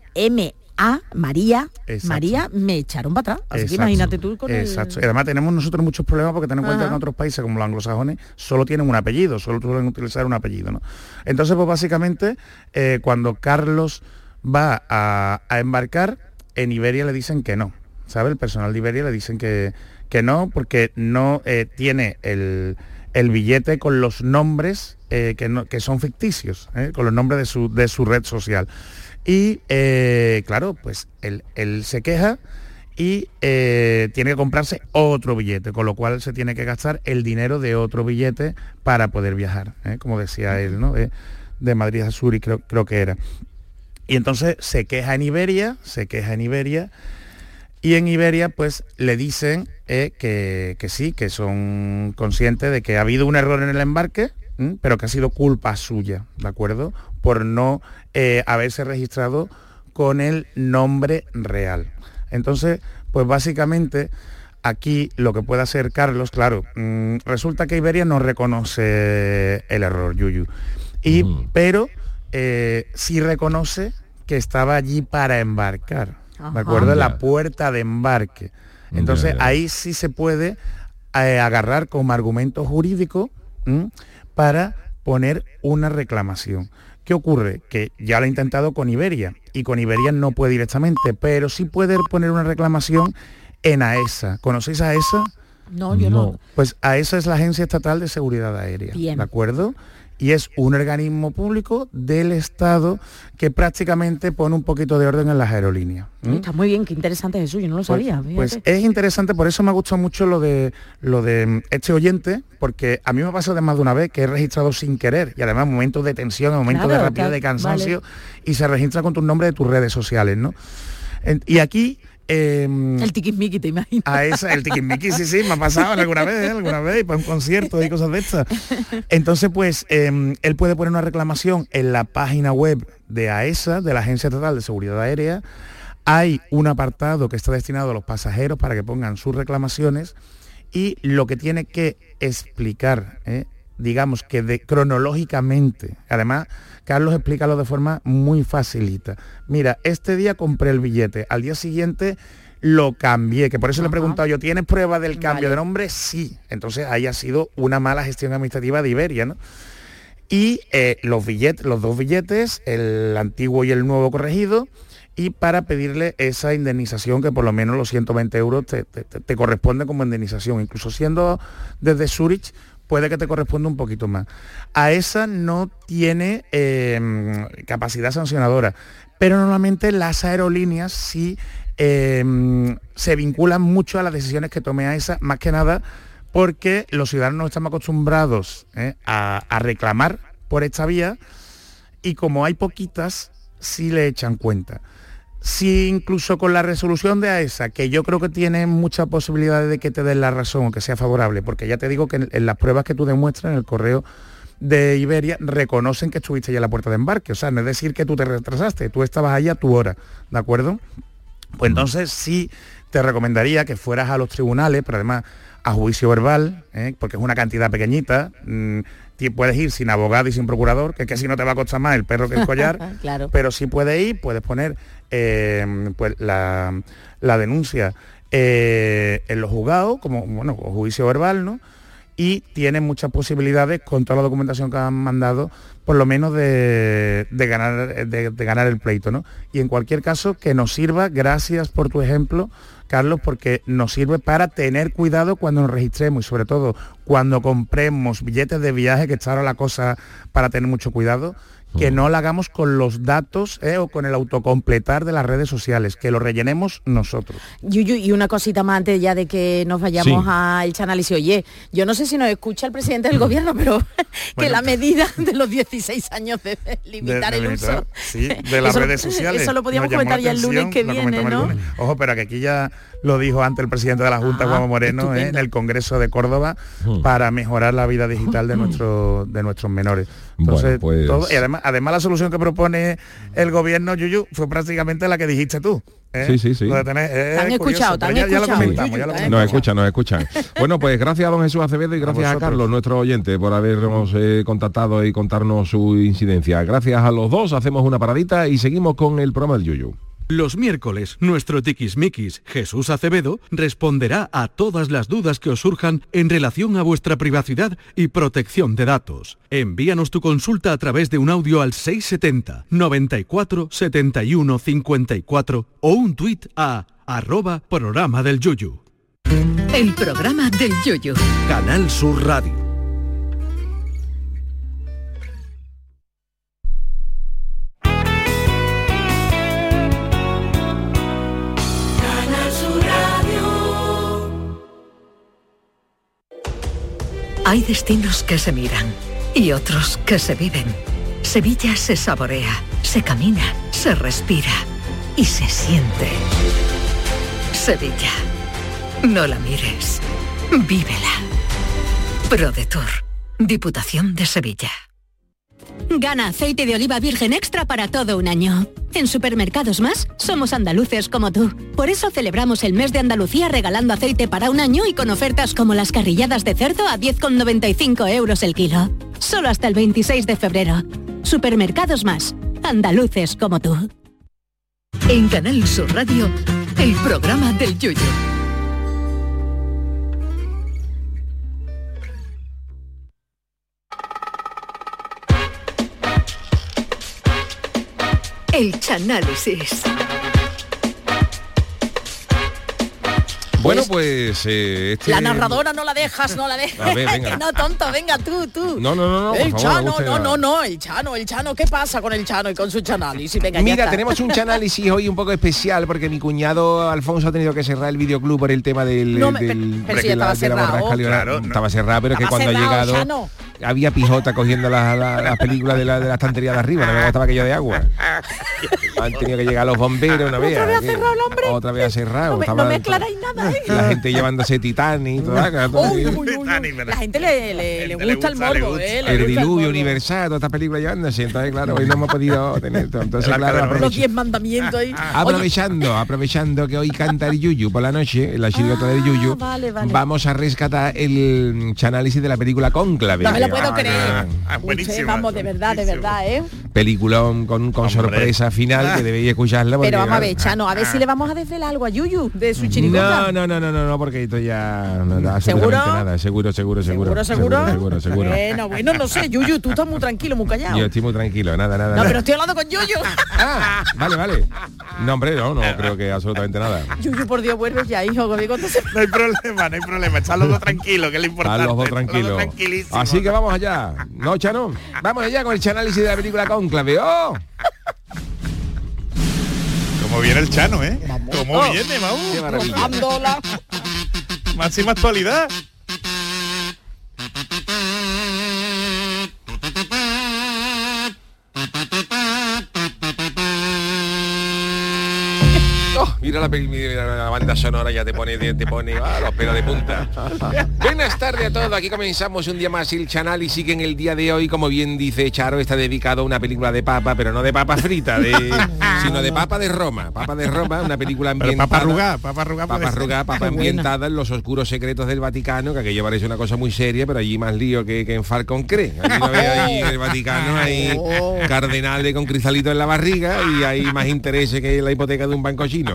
María, me echaron para atrás. Así que imagínate tú con Exacto. Y además tenemos nosotros muchos problemas porque tenemos en cuenta que en otros países como los anglosajones solo tienen un apellido, solo suelen utilizar un apellido, ¿no? Entonces, pues básicamente, cuando Carlos va a embarcar, en Iberia le dicen que no, ¿sabe? El personal de Iberia le dicen que no, porque no tiene el billete con los nombres que son ficticios, con los nombres de su red social. Y claro, pues él se queja y tiene que comprarse otro billete, con lo cual se tiene que gastar el dinero de otro billete para poder viajar, como decía él, ¿no? De Madrid a Zúrich creo que era. Y entonces se queja en Iberia, y en Iberia pues le dicen que sí, que son conscientes de que ha habido un error en el embarque, pero que ha sido culpa suya, ¿de acuerdo? Por no haberse registrado con el nombre real. Entonces, pues básicamente aquí lo que puede hacer Carlos, claro, resulta que Iberia no reconoce el error, Yuyu. pero sí reconoce que estaba allí para embarcar, ¿de acuerdo? La puerta de embarque. Entonces ahí sí se puede agarrar como argumento jurídico para poner una reclamación. ¿Qué ocurre? Que ya lo he intentado con Iberia, y con Iberia no puede directamente, pero sí puede poner una reclamación en AESA. ¿Conocéis a AESA? No, yo no. Pues AESA es la Agencia Estatal de Seguridad Aérea, Bien. ¿de acuerdo? Y es un organismo público del Estado que prácticamente pone un poquito de orden en las aerolíneas. Está muy bien, qué interesante, Jesús, yo no lo sabía. Pues es interesante, por eso me ha gustado mucho lo de este oyente, porque a mí me ha pasado de más de una vez que he registrado sin querer, y además en momentos de tensión, en momentos de rapidez, de cansancio, y se registra con tu nombre de tus redes sociales, ¿no? Y aquí... el tiquismiqui, te imaginas. El tiquismiqui, sí, me ha pasado alguna vez, y para un concierto y cosas de estas. Entonces, pues, él puede poner una reclamación en la página web de AESA, de la Agencia Estatal de Seguridad Aérea. Hay un apartado que está destinado a los pasajeros para que pongan sus reclamaciones, y lo que tiene que explicar, digamos que cronológicamente, además Carlos explícalo de forma muy facilita. Mira, este día compré el billete, al día siguiente lo cambié, que por eso le he preguntado yo, ¿tienes prueba del cambio de nombre? Sí. Entonces ahí ha sido una mala gestión administrativa de Iberia, ¿no? Y los dos billetes, el antiguo y el nuevo corregido, y para pedirle esa indemnización, que por lo menos los 120 euros te corresponde como indemnización, incluso siendo desde Zurich, puede que te corresponda un poquito más. AESA no tiene capacidad sancionadora, pero normalmente las aerolíneas sí se vinculan mucho a las decisiones que tome AESA, más que nada porque los ciudadanos estamos acostumbrados a reclamar por esta vía, y como hay poquitas, sí le echan cuenta. Si incluso con la resolución de AESA, que yo creo que tiene muchas posibilidades de que te den la razón o que sea favorable, porque ya te digo que en las pruebas que tú demuestras en el correo de Iberia reconocen que estuviste ya en la puerta de embarque, o sea, no es decir que tú te retrasaste, tú estabas ahí a tu hora, ¿de acuerdo? Pues entonces sí te recomendaría que fueras a los tribunales, pero además a juicio verbal, porque es una cantidad pequeñita. Puedes ir sin abogado y sin procurador, que es que si no te va a costar más el perro que el collar. Claro. Pero sí puedes ir, puedes poner pues la denuncia en los juzgados, como juicio verbal, ¿no? Y tienes muchas posibilidades, con toda la documentación que han mandado, por lo menos de ganar el pleito, ¿no? Y en cualquier caso, que nos sirva, gracias por tu ejemplo, Carlos, porque nos sirve para tener cuidado cuando nos registremos, y sobre todo cuando compremos billetes de viaje, que está ahora la cosa para tener mucho cuidado, que no lo hagamos con los datos o con el autocompletar de las redes sociales, que lo rellenemos nosotros. Yuyu, y una cosita más antes ya de que nos vayamos a El Chanálisis. Oye, yo no sé si nos escucha el presidente del gobierno, pero que la medida de los 16 años de limitar el uso de las redes sociales. Eso lo podíamos comentar ya el lunes que viene, ¿no? Ojo, pero que aquí ya lo dijo antes el presidente de la Junta, Juanma Moreno, en el Congreso de Córdoba, para mejorar la vida digital de nuestros menores. Entonces, bueno, pues... y además la solución que propone el gobierno, Yuyu, fue prácticamente la que dijiste tú. Sí. ¿Te han escuchado? Ya lo comentamos. Nos escuchan. Bueno, pues gracias a don Jesús Acevedo y gracias a Carlos, nuestro oyente, por habernos contactado y contarnos su incidencia. Gracias a los dos, hacemos una paradita y seguimos con el programa del Yuyu. Los miércoles, nuestro tiquismiquis, Jesús Acevedo, responderá a todas las dudas que os surjan en relación a vuestra privacidad y protección de datos. Envíanos tu consulta a través de un audio al 670 94 71 54 o un tuit a @programa del Yuyu. El programa del Yuyu. Canal Sur Radio. Hay destinos que se miran y otros que se viven. Sevilla se saborea, se camina, se respira y se siente. Sevilla. No la mires, vívela. ProDetour, Diputación de Sevilla. Gana aceite de oliva virgen extra para todo un año. En Supermercados Más somos andaluces como tú. Por eso celebramos el mes de Andalucía regalando aceite para un año y con ofertas como las carrilladas de cerdo a 10,95 euros el kilo. Solo hasta el 26 de febrero. Supermercados Más. Andaluces como tú. En Canal Sur Radio, el programa del Yoyo. El Chanálisis. Bueno, pues... La narradora no la dejas. A ver, venga. Que no, tonto, venga, tú. No, El por favor, Chano, no, el Chano, ¿qué pasa con el Chano y con su chanálisis? Venga, ya Mira, está. tenemos un chanálisis hoy un poco especial porque mi cuñado Alfonso ha tenido que cerrar el videoclub por el tema del... pero si ya estaba cerrado. Claro, estaba cerrado, pero es que Estaba cuando ha cerrado, llegado... Chano. Había pijota cogiendo las películas de la estantería de arriba, no me gustaba aquello de agua. Han tenido que llegar los bomberos una vez. ¿Otra vez ha cerrado el hombre? Otra vez ha cerrado. No me aclaráis nada, ¿eh? La gente llevándose Titanic y todo. La gente le gusta el morbo, El diluvio universal, todas estas películas llevándose. Entonces, claro, hoy no hemos podido tener todo. Entonces, claro, los 10 mandamientos ahí. Aprovechando que hoy canta el Yuyu por la noche, la chirigota del Yuyu, vale. vamos a rescatar el análisis de la película Cónclave. No me lo puedo creer. Buenísimo. Vamos, de verdad, ¿eh? Peliculón con sorpresa final que debéis escucharla. Pero vamos a ver, Chano, a ver si le vamos a desvelar algo a Yuyu de su chirigota. No, porque esto ya no da ¿Seguro? nada. Seguro. Bueno, no sé, Yuyu, tú estás muy tranquilo, muy callado. Yo estoy muy tranquilo, nada. No, pero estoy hablando con Yuyu. Vale. No, hombre, no creo que absolutamente nada. Yuyu, por Dios, vuelves ya, hijo. No hay problema, están los dos tranquilos, que es lo importante. Están los dos tranquilos. Así que vamos allá. No, Chano, vamos allá con el análisis de la película Cónclave. ¡Oh! Como viene el Chano, ¿eh? Como viene, Qué maravilla. Máxima actualidad. Mira la banda sonora, ya te pone los pelos de punta. Buenas tardes a todos, aquí comenzamos un día más el Chanálisis, que en el día de hoy, como bien dice Charo, está dedicado a una película de papa, pero no de papa frita, sino de papa de Roma, una película ambientada... Papa ambientada en los oscuros secretos del Vaticano, que aquello parece una cosa muy seria, pero allí más lío que en Falcon cree. Allí no ve, ahí en el Vaticano hay cardenales con cristalitos en la barriga y hay más intereses que la hipoteca de un banco chino.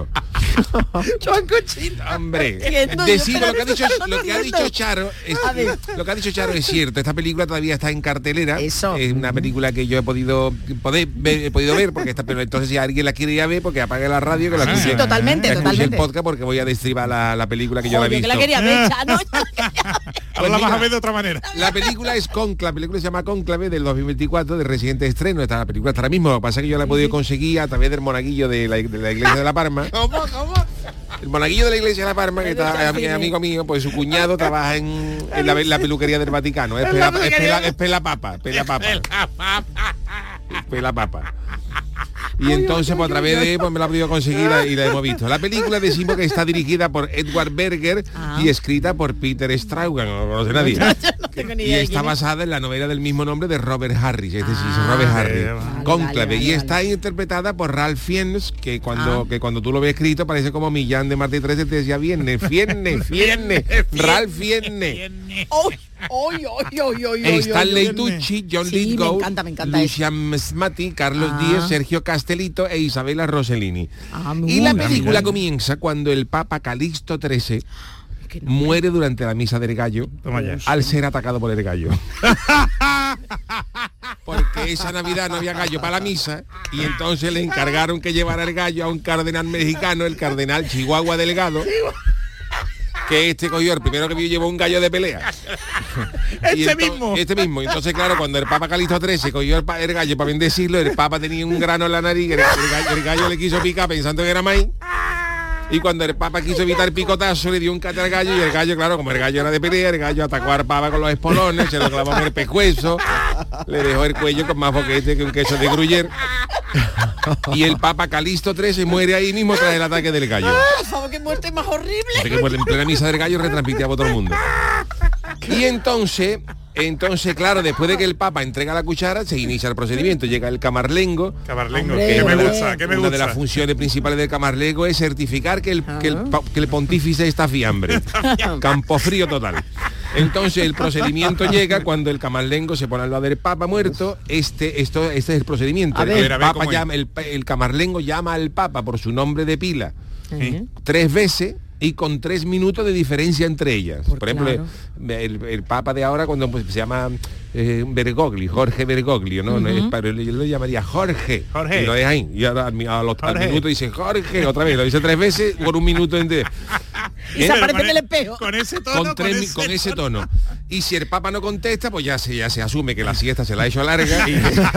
Hombre, decir lo que ha dicho Charo es cierto. Esta película todavía está en cartelera. Eso. Es una película que yo he podido ver porque pero entonces si alguien la quiere ir a ver, porque apague la radio, que la escuche. Sí, totalmente. el podcast, porque voy a destribar la película que yo la he visto. Que la quería ver, Chano. Ahora la vas a ver de otra manera. La película es Cónclave, la película se llama Cónclave, del 2024, de reciente estreno. Esta película está ahora mismo, lo que pasa es que yo la he podido conseguir a través del monaguillo de la iglesia de La Parma. ¿Cómo? El monaguillo de la iglesia de La Parma, que está amigo mío, pues su cuñado trabaja en la peluquería del Vaticano. Es pela papa. Y entonces pues, a través de pues me la ha podido conseguir y la hemos visto. La película decimos que está dirigida por Edward Berger y escrita por Peter Straughan, no lo conoce nadie. Y está basada en la novela del mismo nombre de Robert Harris, es decir, Robert Harris. Cónclave. Y está interpretada por Ralph Fiennes, que cuando tú lo ves escrito parece como Millán de Martí 13 te decía Viernes. Ralph Fiennes. Stanley Tucci, John Lithgow, Lucian Smati, Carlos Díez, Sergio Castellito e Isabella Rossellini. Y la película comienza cuando el Papa Calixto XIII muere durante la misa del gallo al ser atacado por el gallo. Porque esa Navidad no había gallo para la misa y entonces le encargaron que llevara el gallo a un cardenal mexicano, el cardenal Chihuahua Delgado, que cogió el primero que vio, llevó un gallo de pelea. Este mismo. Entonces, claro, cuando el Papa Calixto XIII cogió el gallo para bendecirlo, el Papa tenía un grano en la nariz, el gallo le quiso picar pensando que era maíz. Y cuando el Papa quiso evitar el picotazo, le dio un cate al gallo y el gallo, claro, como el gallo era de pelea, el gallo atacó al Papa con los espolones, se lo clavó en el pescuezo, le dejó el cuello con más boquete que un queso de Gruyère. Y el Papa Calixto XIII muere ahí mismo tras el ataque del gallo. ¡Qué muerte más horrible! Que en plena misa del gallo retransmitía por todo el mundo. Y entonces, claro, después de que el Papa entrega la cuchara, se inicia el procedimiento. Llega el camarlengo. Que me gusta. Una de las funciones principales del camarlengo es certificar que el pontífice está fiambre. Campo frío total. Entonces el procedimiento llega cuando el camarlengo se pone al lado del Papa muerto. Este es el procedimiento. El camarlengo llama al Papa por su nombre de pila 3 veces y con 3 minutos de diferencia entre ellas. Por ejemplo, el Papa de ahora, cuando se llama Bergoglio, Jorge Bergoglio, ¿no? No es, pero yo lo llamaría Jorge. Y lo deja ahí. Y ahora al minuto dice Jorge, otra vez, lo dice 3 veces por 1 minuto entero. Y se aparece en el espejo. Con ese tono. Con ese tono. Y si el Papa no contesta, pues ya se asume que la siesta se la ha hecho larga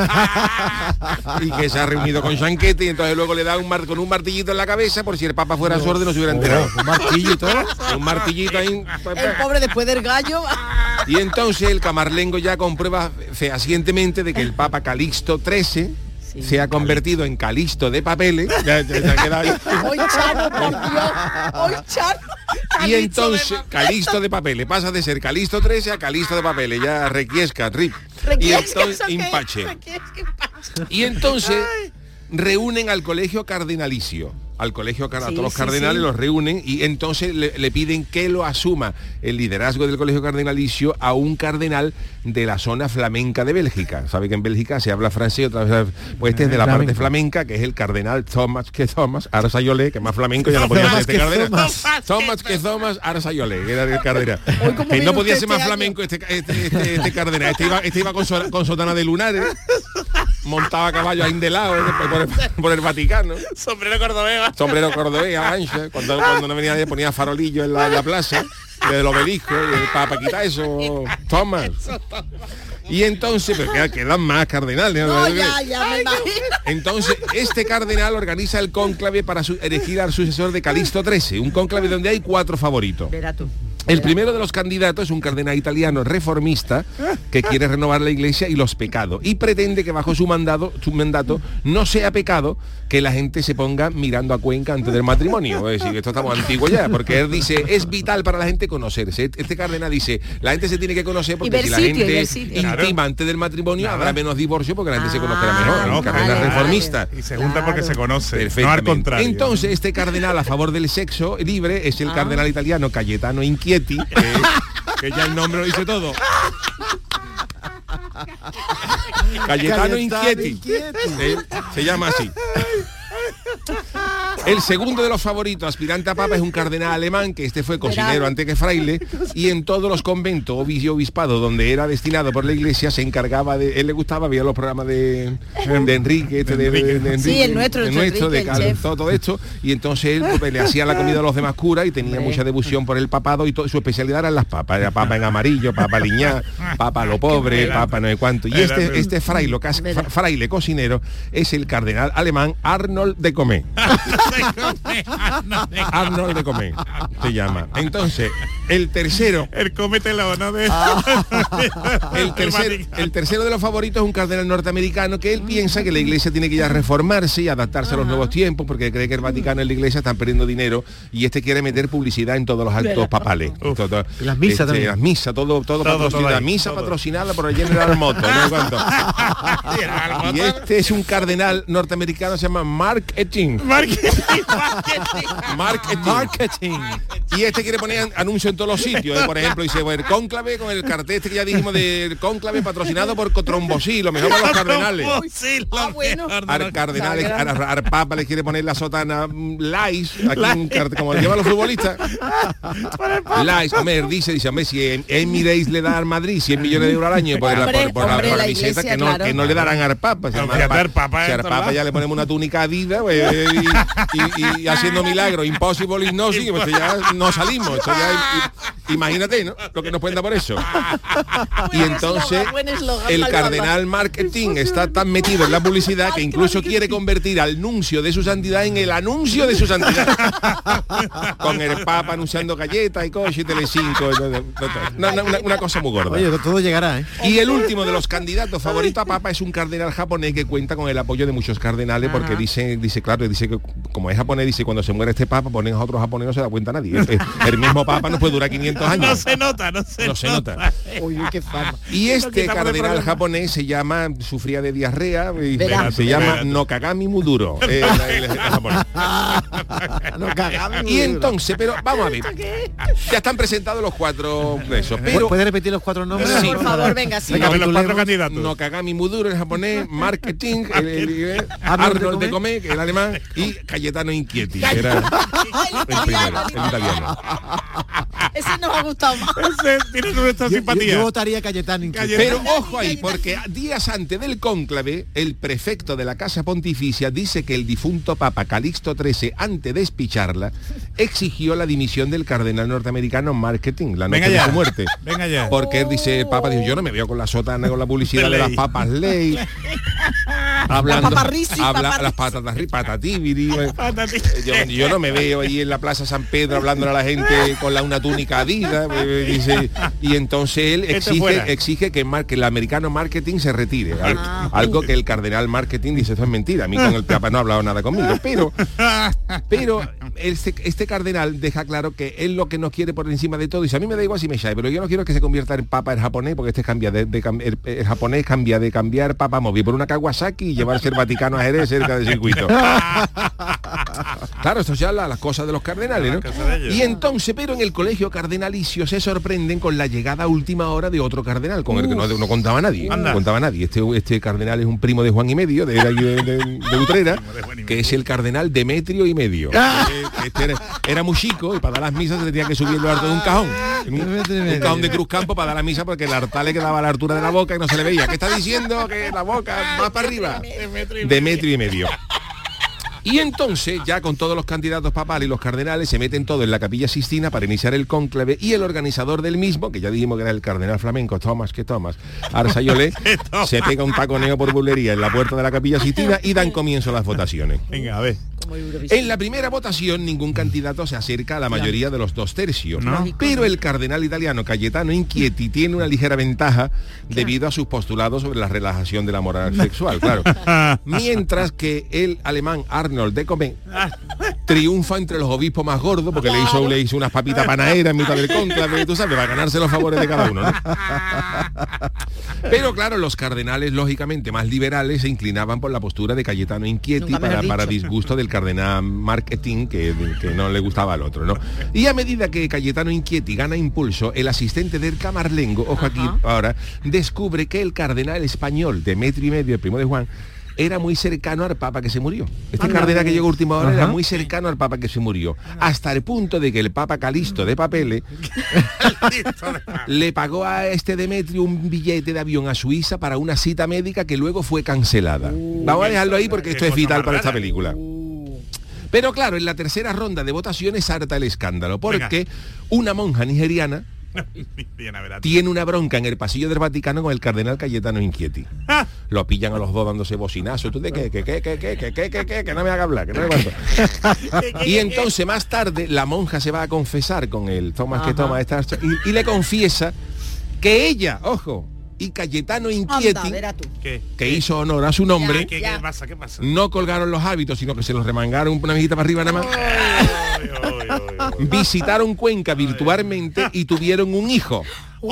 y que se ha reunido con Chanquete, y entonces luego le da con un martillito en la cabeza por si el Papa fuera sordo no se hubiera enterado. Un martillo y todo. Un martillito ahí. El pobre después del gallo. Y entonces el camarlengo ya comprueba fehacientemente de que el Papa Calixto XIII se ha convertido en Calixto de papeles. Ya queda ahí. Hoy Chano, por Dios. Hoy Chano. Y entonces Calixto de papeles pasa de ser Calixto XIII a Calixto de papeles, ya requiesca, rip. Y entonces impache. Y entonces reúnen al colegio cardinalicio. Al colegio, a todos los cardenales los reúnen y entonces le piden que lo asuma el liderazgo del colegio cardinalicio a un cardenal de la zona flamenca de Bélgica. Sabe que en Bélgica se habla francés, otra vez, pues este es de la parte flamenca, que es el cardenal Thomas Arsayolé, que es más flamenco, ya no podía ser este cardenal. Thomas Arsayolé, que era el cardenal. Que no podía ser más flamenco este cardenal. Este iba con sotana de lunares, montaba a caballo ahí de lado por el Vaticano. Sombrero cordobés, ancha. Cuando no venía nadie ponía farolillo en la plaza, desde el obelisco, para quitar eso, Thomas. Y entonces, pero quedan más cardenales. No, ya me imagino. Entonces, este cardenal organiza el cónclave para elegir al sucesor de Calixto XIII, un cónclave donde hay 4 favoritos. Verá tú. El primero de los candidatos es un cardenal italiano reformista que quiere renovar la iglesia y los pecados y pretende que bajo su mandato no sea pecado que la gente se ponga mirando a Cuenca antes del matrimonio. Es decir, esto estamos antiguos ya, porque él dice, es vital para la gente conocerse. Este cardenal dice, la gente se tiene que conocer porque si la gente intima antes del matrimonio habrá menos divorcio porque la gente se conocerá mejor. Un cardenal reformista. Y se junta porque se conoce, no al contrario. Entonces, este cardenal a favor del sexo libre es el cardenal italiano Cayetano Inchieti, que ya el nombre lo dice todo. Cayetano Inchieti. Se llama así. El segundo de los favoritos, aspirante a papa, es un cardenal alemán, que este fue cocinero antes que fraile, y en todos los conventos y obispados donde era destinado por la iglesia se encargaba de... Él le gustaba, veía los programas de Enrique, de Enrique, sí, el nuestro de Carlos, todo esto, y entonces él le hacía la comida a los demás curas y tenía mucha devoción por el papado, y su especialidad eran las papas. Era papa en amarillo, papa liñá, papa lo pobre, papa no sé cuánto. Y este fraile cocinero es el cardenal alemán Arnold de Comé. Arnold de Comé se llama. Entonces, el tercero, el cómetelo, ¿no? El tercero de los favoritos es un cardenal norteamericano que él piensa que la iglesia tiene que ya reformarse y adaptarse a los nuevos tiempos, porque cree que el Vaticano y la iglesia están perdiendo dinero y este quiere meter publicidad en todos los actos papales. Las misas también. Las misas, todo patrocinado. La misa patrocinada por el General Motors, ¿no? Y este es un cardenal norteamericano, se llama Marketing. Y este quiere poner anuncio en todos los sitios, por ejemplo, dice, bueno, el cónclave con el cartel este que ya dijimos del cónclave patrocinado por Trombosí, lo mejor para los cardenales. Al cardenal, al papa le quiere poner la sotana Lais, aquí como le llaman los futbolistas. Lais, hombre, dice, hombre, si Emirates le da al Madrid 100 millones de euros al año por la camiseta, que no le darán al papa. Si al papa ya le ponemos una túnica Adidas, y haciendo milagros, impossible hypnosis, pues ya no salimos. Imagínate, ¿no? Lo que nos cuenta por eso. Y entonces el cardenal Marketing está tan metido en la publicidad que incluso quiere convertir al nuncio de su santidad en el anuncio de su santidad. Con el papa anunciando galletas y coche y Telecinco. Una cosa muy gorda. Oye, todo llegará, ¿eh? Y el último de los candidatos favoritos a papa es un cardenal japonés que cuenta con el apoyo de muchos cardenales porque dice que como es japonés, dice, cuando se muere este papa, ponen a otro japonés, no se da cuenta nadie. El mismo papa no puede durar 500 años. No se nota. Uy, qué fama. Y este cardenal japonés se llama, sufría de diarrea, y se llama Nokagami Muduro. El japonés. Y entonces, pero vamos a ver, ya están presentados los 4 presos, pero... ¿Puede repetir los 4 nombres? Sí. Por favor, venga, sí. Venga, los 4 candidatos. Nokagami Muduro, el japonés, Marketing, Arnold de Comé, el alemán, y Cayetano Inquietti, que era el primero, el italiano. Ese nos ha gustado más. Ese tiene nuestra simpatía. Yo votaría Cayetano Inquietti. Pero ojo ahí, porque días antes del cónclave, el prefecto de la Casa Pontificia dice que el difunto Papa Calixto XIII, antes de espicharla, exigió la dimisión del cardenal norteamericano Marketing, la noche de su muerte. Venga ya. Porque él dice, el Papa dijo, yo no me veo con la sotana, con la publicidad de las papas ley. Hablando, las patatas patatibiri. Yo no me veo ahí en la Plaza San Pedro hablándole a la gente con una túnica Adidas, dice, y entonces él exige que el americano Marketing se retire, algo que el cardenal Marketing dice, eso es mentira, a mí con el Papa no ha hablado nada conmigo, pero este cardenal deja claro que él lo que no quiere por encima de todo, dice, a mí me da igual si me llame, pero yo no quiero que se convierta en Papa el japonés, porque este cambia el japonés cambia de cambiar Papa móvil por una Kawasaki y llevarse el Vaticano a Jerez cerca del circuito. Claro, esto ya las cosas de los cardenales, ¿no? Y entonces, pero en el colegio cardenalicio se sorprenden con la llegada a última hora de otro cardenal, con el que no contaba nadie. No contaba nadie. Este cardenal es un primo de Juan y Medio, de Utrera, que es el cardenal Demetrio y Medio. Era muy chico y para dar las misas se tenía que subir lo alto de un cajón. Un cajón de Cruz Campo para dar la misa porque el altar le quedaba a la altura de la boca y no se le veía. ¿Qué está diciendo? Que la boca más para arriba. Demetrio y Medio. Y entonces, ya con todos los candidatos papales y los cardenales, se meten todos en la Capilla Sixtina para iniciar el cónclave, y el organizador del mismo, que ya dijimos que era el cardenal flamenco, Tomás Arsayolé, se pega un taconeo por bulería en la puerta de la Capilla Sixtina y dan comienzo a las votaciones. Venga, a ver. En la primera votación ningún candidato se acerca a la mayoría de los 2/3, ¿no? Pero el cardenal italiano Cayetano Inquietti tiene una ligera ventaja debido a sus postulados sobre la relajación de la moral sexual, claro. Mientras que el alemán Arnold de Comé triunfa entre los obispos más gordos porque le hizo unas papitas panaderas en mitad del cónclave, tú sabes, para ganarse los favores de cada uno, ¿no? Pero claro, los cardenales lógicamente más liberales se inclinaban por la postura de Cayetano Inquietti para disgusto del cardenal Marketing, que no le gustaba al otro, ¿no? Y a medida que Cayetano Inquietti gana impulso, el asistente del camarlengo, ojo aquí ahora, descubre que el cardenal español Demetrio y Medio, el primo de Juan, era muy cercano al Papa que se murió. Este cardenal que llegó a última hora era muy cercano al Papa que se murió, hasta el punto de que el Papa Calixto de Papeles le pagó a este Demetrio un billete de avión a Suiza para una cita médica que luego fue cancelada. Vamos a dejarlo ahí porque esto es vital para esta película. Pero claro, en la tercera ronda de votaciones salta el escándalo, porque una monja nigeriana tiene una bronca en el pasillo del Vaticano con el cardenal Cayetano Inquietti. Lo pillan a los dos dándose bocinazos. ¿Tú de qué? Que no me haga hablar, que no me aguanto. Y entonces más tarde la monja se va a confesar con el Tomás y le confiesa que ella, ojo, y Cayetano Inquietti, que hizo honor a su nombre, ¿Qué pasa? no colgaron los hábitos, sino que se los remangaron una mijita para arriba nada más. Visitaron Cuenca virtualmente y tuvieron un hijo.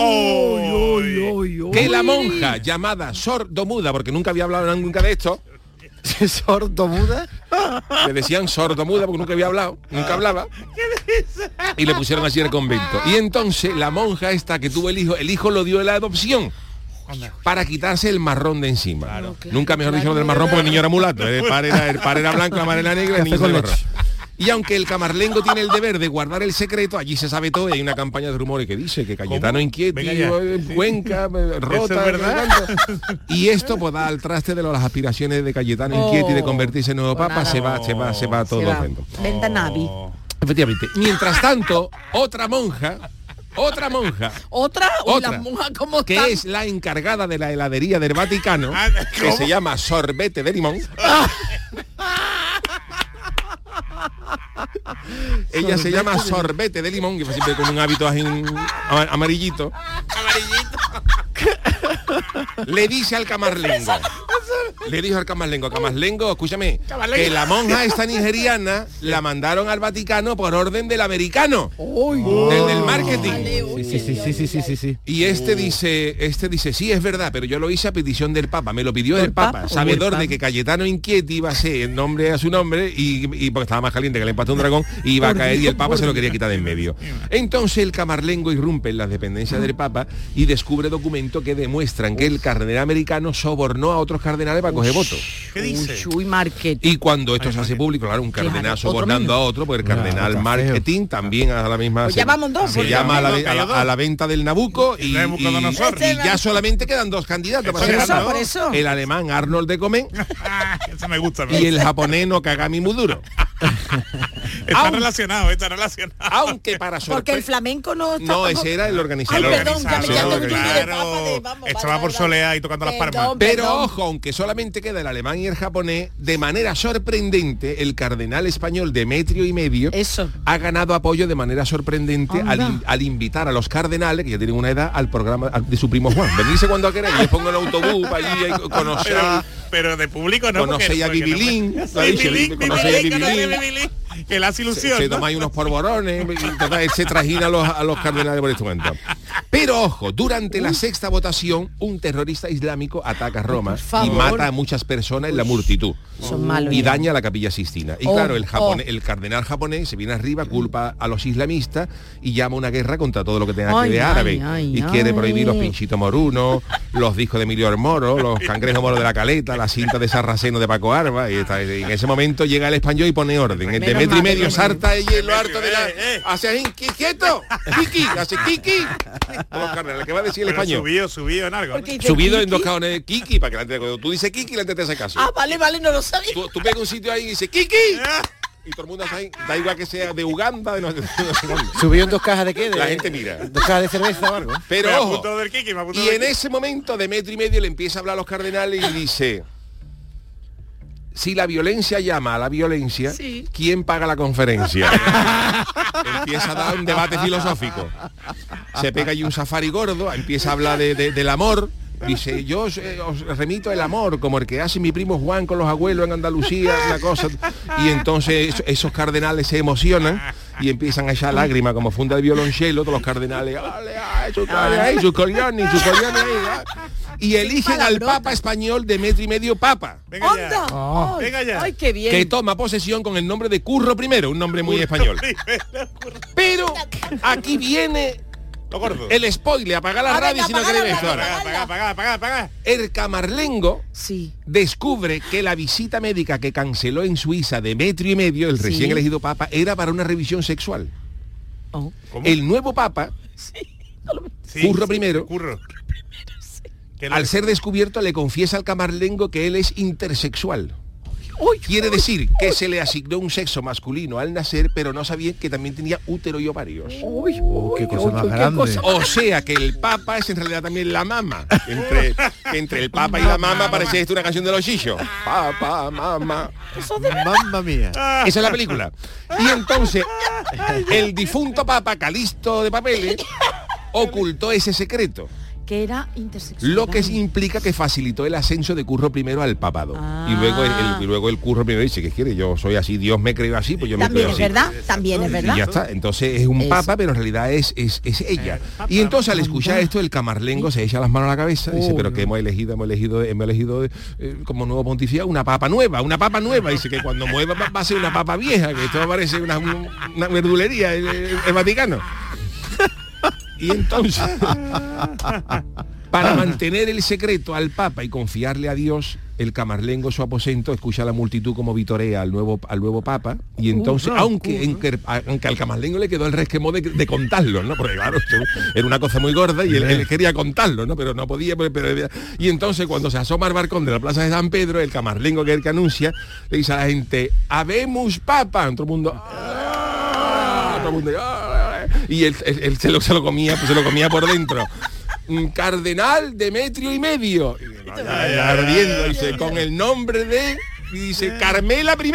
Que la monja, llamada sordomuda, porque nunca había hablado nunca de esto. ¿Sordomuda? Le decían sordomuda porque nunca había hablado, nunca hablaba. Y le pusieron así el convento. Y entonces la monja esta que tuvo el hijo lo dio en la adopción para quitarse el marrón de encima. Claro. Nunca mejor dicho lo del marrón porque el niño era mulato. El padre era blanco, la madre era negra, el niño era marrón. Y aunque el camarlengo tiene el deber de guardar el secreto, allí se sabe todo y hay una campaña de rumores que dice que Cayetano Inquietti, Cuenca, rota, y esto pues da al traste de las aspiraciones de Cayetano Inquietti de convertirse en nuevo papa, se va todo vento. Venta Navi. Efectivamente. Mientras tanto, otra monja, la monja como que es la encargada de la heladería del Vaticano, que se llama Sorbete de Limón. Ella se llama Sorbete de Limón, que fue siempre con un hábito así amarillito. Le dice al camarlengo, le dijo al Camarlengo, escúchame, que la monja esta nigeriana la mandaron al Vaticano por orden del americano, del marketing. Sí. Y este dice, sí, es verdad, pero yo lo hice a petición del Papa, me lo pidió el Papa, sabedor de que Cayetano Inquieti iba a ser el nombre a su nombre y porque estaba más caliente que le empastó un dragón, y iba a caer y el Papa se lo quería quitar de en medio. Entonces el Camarlengo irrumpe en las dependencias del Papa y descubre documentos que demuestran que el cardenal americano sobornó a otros cardenales para coger votos. ¿Qué dice? Uy, marketing. Y cuando esto se hace público, claro, un cardenal sobornando a otro, pues el cardenal marketing también a la misma... Pues ya vamos dos. Se llama a la venta del Nabucco y ya solamente quedan dos candidatos. Por eso. El alemán Arnold de Comén Eso me gusta. y el japonés Kagami Muduro. Está relacionado. Aunque para porque el sorpresa... flamenco no está... No, ese era el organizador. Ay, perdón, Claro, estaba por solear y tocando las palmas. Pero ojo, aunque solamente queda el alemán y el japonés, de manera sorprendente el cardenal español Demetrio y Medio ha ganado apoyo de manera sorprendente al invitar a los cardenales, que ya tienen una edad, al programa de su primo Juan. Venirse cuando queráis, les pongo el autobús para allí a conocer... Pero de público no. Conocéis a Bibilín, que las ilusiones. Se tomáis unos polvorones, y se trajina a los cardenales por este momento. Pero ojo, durante la sexta votación, un terrorista islámico ataca a Roma y mata a muchas personas en la multitud. Son malos. Y daña la Capilla Sistina. Y claro, el cardenal japonés se viene arriba, culpa a los islamistas y llama una guerra contra todo lo que tenga que ver árabe. Y quiere prohibir los pinchitos morunos, los discos de Emilio Moro, los cangrejos moros de la Caleta, la cinta de Sarraceno de Paco Arba. Y en ese momento llega el español y pone orden. El Demetrio y Medio sarta allí en lo harto de la... Hace ahí, quieto, Kiki, hace Kiki. Los cardenales, ¿qué va a decir el español? Subido en algo. Subido en dos cajones, Kiki, para que la gente, cuando tú dices Kiki, la gente te hace caso. Vale, no lo sabía. Tú pegas un sitio ahí y dices Kiki. Y todo el mundo está ahí, da igual que sea de Uganda, de no sé dónde. ¿Subió en 2 cajas de qué? La gente mira. 2 cajas de cerveza o algo. Pero ojo, y en ese momento Demetrio y Medio le empieza a hablar a los cardenales y dice... Si la violencia llama a la violencia, ¿quién paga la conferencia? Empieza a dar un debate filosófico. Se pega allí un safari gordo, empieza a hablar del amor. Dice, yo os remito el amor, como el que hace mi primo Juan con los abuelos en Andalucía, una cosa. Y entonces esos cardenales se emocionan y empiezan a echar lágrimas como funda de violonchelo, todos los cardenales, sus collones ahí. Y eligen al Papa español Demetrio y Medio Papa. Venga ya. Ay, qué bien. Que toma posesión con el nombre de Curro I, un nombre muy español. Pero aquí viene el spoiler, apaga la radio si no queréis esto ahora. Apaga. El Camarlengo descubre que la visita médica que canceló en Suiza Demetrio y Medio, el recién elegido Papa, era para una revisión sexual. El nuevo Papa, Curro I, al ser descubierto le confiesa al Camarlengo que él es intersexual. Quiere decir que se le asignó un sexo masculino al nacer, pero no sabía que también tenía útero y ovarios. Qué cosa más grande. O sea que el Papa es en realidad también la mama. Entre el Papa y la mama parece esto una canción de los Chichos. Papa, mama. Mamma mía. Esa es la película. Y entonces el difunto Papa Calixto de Papeles ocultó ese secreto. Que era intersexual. Lo que implica que facilitó el ascenso de Curro I al papado. Y luego el Curro I dice, ¿qué quiere? Yo soy así, Dios me creó así, pues yo me creo así. También es verdad. Y ya está. Entonces es un papa, pero en realidad es ella. Y entonces al escuchar esto, el Camarlengo se echa las manos a la cabeza y dice, pero que hemos elegido como nuevo pontificio una papa nueva. Dice que cuando mueva va a ser una papa vieja, que esto parece una verdulería, el Vaticano. Y entonces, para mantener el secreto al Papa y confiarle a Dios, el Camarlengo, su aposento, escucha a la multitud como vitorea al nuevo Papa. Y entonces, aunque al Camarlengo le quedó el resquemor de contarlo, ¿no? Porque claro, era una cosa muy gorda y él quería contarlo, ¿no? Pero no podía. Y entonces, cuando se asoma al balcón de la plaza de San Pedro, el Camarlengo, que es el que anuncia, le dice a la gente, ¡Habemus Papa! Todo el mundo... Y él se lo comía por dentro. Cardenal Demetrio y Medio. Ardiendo, dice, con el nombre de... Y dice, Carmela I.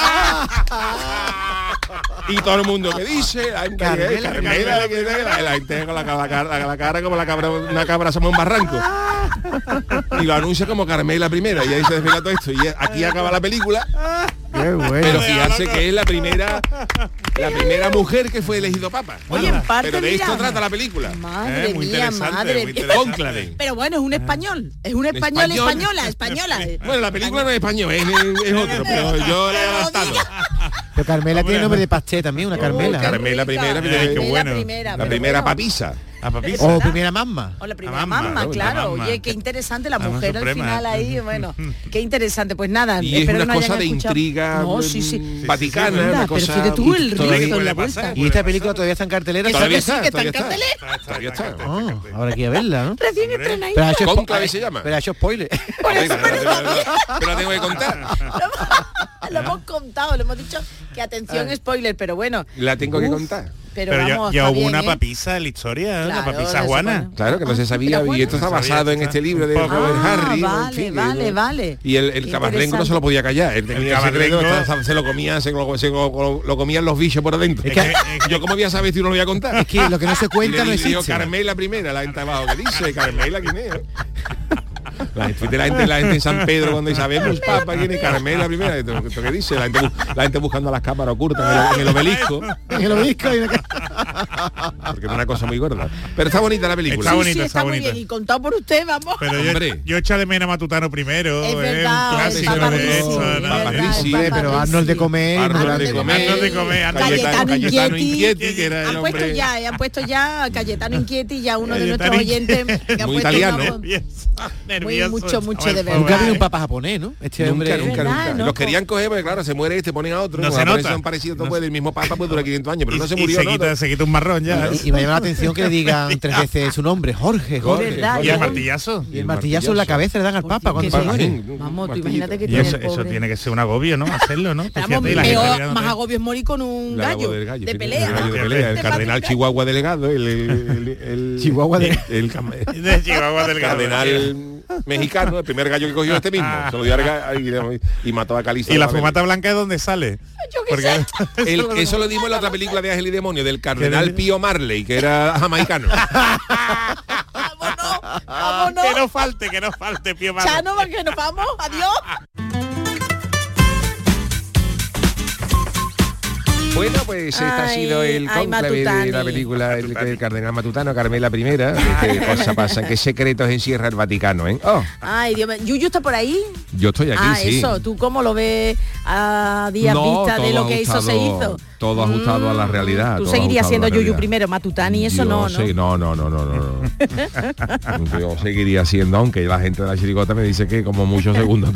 Y todo el mundo que dice, la gente con la cara como una cabra somos un barranco. Y lo anuncia como Carmela I, y ahí se desvela todo esto. Y aquí acaba la película. Qué bueno. Pero fijarse que es la primera mujer que fue elegido papa. Oye, en parte, pero de mira. esto trata la película. Madre Muy mía, interesante, madre muy mía. Cónclave. Pero bueno, es un español. Es un español, española. Bueno, la película no es español, es otro, pero yo le he adaptado. Pero Carmela tiene nombre de pasté también, una Carmela. Carmela I, qué bueno. la primera papisa. O primera mamma. O la primera Mamma, mamá, ¿no? claro. La mamma. Oye, qué interesante la Mamma mujer al suprema. final ahí, bueno, qué interesante. Pues nada, Y es espero una que no cosa hayan de escuchado. intriga No, sí. vaticana, Anda, una pero cosa... fíjate tú el todavía rizo y puede la pasar. vuelta. Y esta película todavía está en cartelera. Todavía Eso que sí, que está en todavía cartelera. Todavía está. Oh, ahora hay que verla, ¿no? Recién estrenadita. Pero ha hecho Cónclave se llama. Pero ha hecho spoiler. Pero la tengo que contar. Lo hemos contado, le hemos dicho que atención spoiler, pero bueno. La tengo que contar. Pero Pero vamos, ya está hubo bien, una ¿eh? papisa en la historia, Claro, la papisa no se Juana. puede. Claro, que no se sabía, pero y esto está no sabía, basado en está este libro de un poco- Robert Harry. Vale, en fin, vale. Y el Qué camarlengo no se lo podía callar. Él tenía el secreto, se lo comía, lo comían los bichos por adentro. Yo como voy a saber si no lo voy a contar. Es que lo que no se cuenta no Le digo, existe. Carmela I, la gente abajo que dice, Carmela, ¿quién es? La gente en San Pedro cuando Isabel Papa, ¿quién es? Carmela I? ¿Esto qué dice? La gente buscando las cámaras ocultas en el obelisco. En el obelisco hay una Porque es una cosa muy gorda. Pero está bonita la película. Está bonita, Sí, está muy bonita. bien. Y contado por usted, vamos. Pero Hombre. yo echo de menos a Matutano primero. Es un verdad, clásico el Papa de Risi, esto, es ¿no? verdad, Risi, el Papa pero Arnold Risi. de comer. Arnold de comer. Arnold de comer, Cayetano Inquietti, que era el Han puesto hombre... han puesto ya a Cayetano Inquietti, ya uno de Cayetano nuestros oyentes que ha Muy puesto, italiano. vamos, Nervioso, mucho chaval, de verdad. Nunca ha habido un ¿eh? papa japonés, ¿no? Este hombre. Nunca. verdad, ¿no? Los querían coger porque claro, se muere este, ponen a otro. No Como se los japoneses nota. son parecidos, todo No puede, el mismo papa puede durar 500 años, pero no se y murió, ¿no? se quita un marrón ya. Y me llama la atención que le digan 3 veces su nombre, Jorge. verdad, Y yo- el martillazo. Y el martillazo en la cabeza le dan al papa cuando se Porque- muere. Vamos, tú imagínate que Y tiene eso, el pobre. eso tiene que ser un agobio, ¿no? Hacerlo, ¿no? Pero vamos, Fíjate, la gente peor, mirándote. más agobio es morir con un La gallo, labor del gallo, de sí, pelea. el gallo de pelea, el cardenal Chihuahua delegado, el Chihuahua de... De Chihuahua del cardenal mexicano, el primer gallo que cogió este mismo, se lo dio y mató a Calixto. ¿Y la fumata blanca de dónde sale? Porque Eso lo dimos en la otra película de Ángel y Demonio, del cardenal Pío Marley, que era jamaicano. Vámonos. que no falte, Pío Marley. Chano, que nos vamos, adiós. Bueno, pues este ha sido el Ay, cónclave de Matutani. la película el cardenal Matutano, Carmela I. Qué cosa pasa, qué secretos encierra el Vaticano, ¿eh? Oh, Ay, Dios mío. ¿Yuyu está por ahí? yo estoy aquí, sí. Eso, ¿tú cómo lo ves a días vista de todo lo que hizo se hizo? Todo ajustado a la realidad. Tú todo seguirías ajustado siendo a la Yuyu realidad. primero, Matutani y eso Yo no. sí, no. Yo seguiría siendo, aunque la gente de la chirigota me dice que como muchos segundos.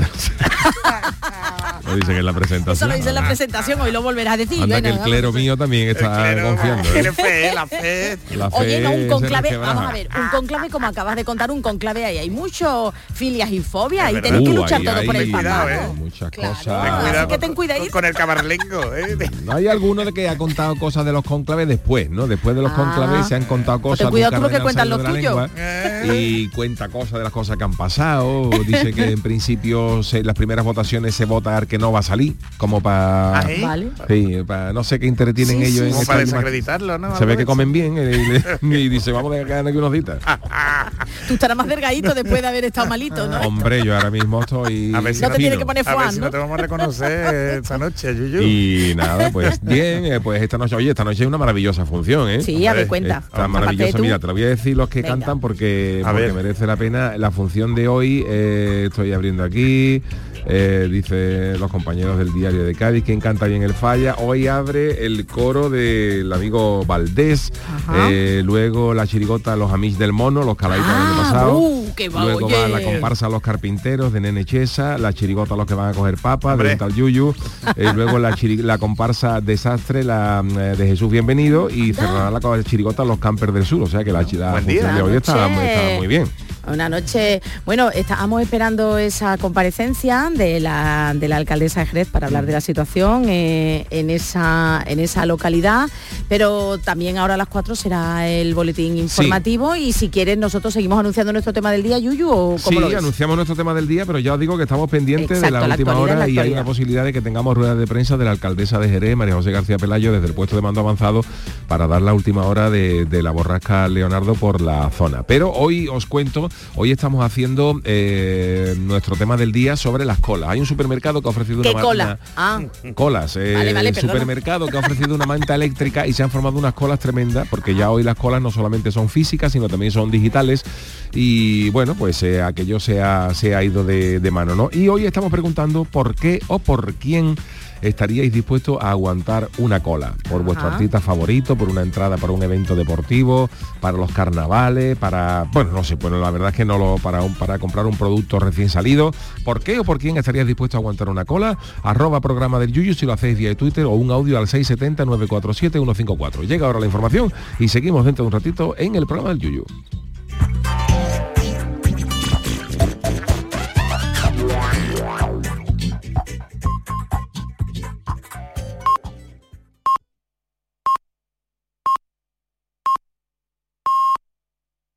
Lo dicen en la presentación. Eso lo dice en la presentación, hoy lo volverás a decir. Anda que el Bueno, clero mío también está confiando. ¿eh? Tiene fe, la fe. La fe Oye, no, un se conclave, resquebraja. vamos a ver, un conclave como acabas de contar, un conclave ahí, hay muchos filias y fobias, ahí verdad. tenéis que luchar ahí todo por el cuidado, papado. muchas Claro, cosas. así que ten cuidadito. Con el camarlengo, No hay alguno de que ha contado cosas de los conclaves después, ¿no? Después de los conclaves se han contado cosas. ten cuidado algún tú lo que cardenal cuentan salió los de la lengua y cuenta cosas de las cosas que han pasado. Dice que en principio las primeras votaciones se vota que no va a salir, como para... Vale. Sí, no sé qué interés tienen Sí, ellos sí, en sí. como esta para última- desacreditarlo, ¿no? Se ve que comen bien y dice, vamos a quedar aquí unos días. Tú estarás más delgadito después de haber estado malito, ¿no? Hombre, yo ahora mismo estoy... A ver si No te fino. tienes que poner A ver Juan, si ¿no? no te vamos a reconocer esta noche, Yuyu. Y nada, pues bien, pues esta noche es una maravillosa función, ¿eh? Sí, a ver, cuenta. Está Aparte de maravillosa. tú. Mira, te lo voy a decir los que Venga. cantan porque A ver. merece la pena. La función de hoy, estoy abriendo aquí, dice los compañeros del Diario de Cádiz, quien canta bien el Falla. Hoy abre el coro del amigo Valdés, Ajá. luego la chirigota Los Amigos del Mono, los caladitos del año pasado. Qué va, Luego oye. va la comparsa Los Carpinteros de Nene Chesa, la chirigota Los que van a coger papas, Hombre. de un tal Yuyu, luego la comparsa Desastre, de Jesús Bienvenido, y cerrará la chirigota Los Campers del Sur, o sea que la Buen función día. de hoy está Noche. muy bien. Una noche, bueno, estábamos esperando esa comparecencia de la alcaldesa de Jerez para hablar de la situación en esa localidad, pero también ahora a las 4 será el boletín informativo y si quieres nosotros seguimos anunciando nuestro tema del día, Yuyu, o cómo Sí, lo ves? anunciamos nuestro tema del día, pero ya os digo que estamos pendientes de Exacto, la la última actualidad, hora la y hay actualidad. una posibilidad de que tengamos ruedas de prensa de la alcaldesa de Jerez, María José García Pelayo, desde el puesto de mando avanzado para dar la última hora de la borrasca Leonardo por la zona. Pero hoy os cuento Hoy estamos haciendo nuestro tema del día sobre las colas. Hay un supermercado que ha ofrecido ¿Qué una cola? colas. Vale, perdona. Supermercado que ha ofrecido una manta eléctrica y se han formado unas colas tremendas, porque ya hoy las colas no solamente son físicas, sino también son digitales. Y bueno, pues aquello se ha ido de mano, ¿no? Y hoy estamos preguntando por qué o por quién estaríais dispuestos a aguantar una cola, por vuestro artista favorito, por una entrada para un evento deportivo, para los carnavales, para, bueno, no sé, bueno, la verdad es que para comprar un producto recién salido. ¿Por qué o por quién estaríais dispuestos a aguantar una cola? @programa del Yuyu si lo hacéis vía Twitter, o un audio al 670 947 154. Llega ahora la información y seguimos dentro de un ratito en el programa del Yuyu.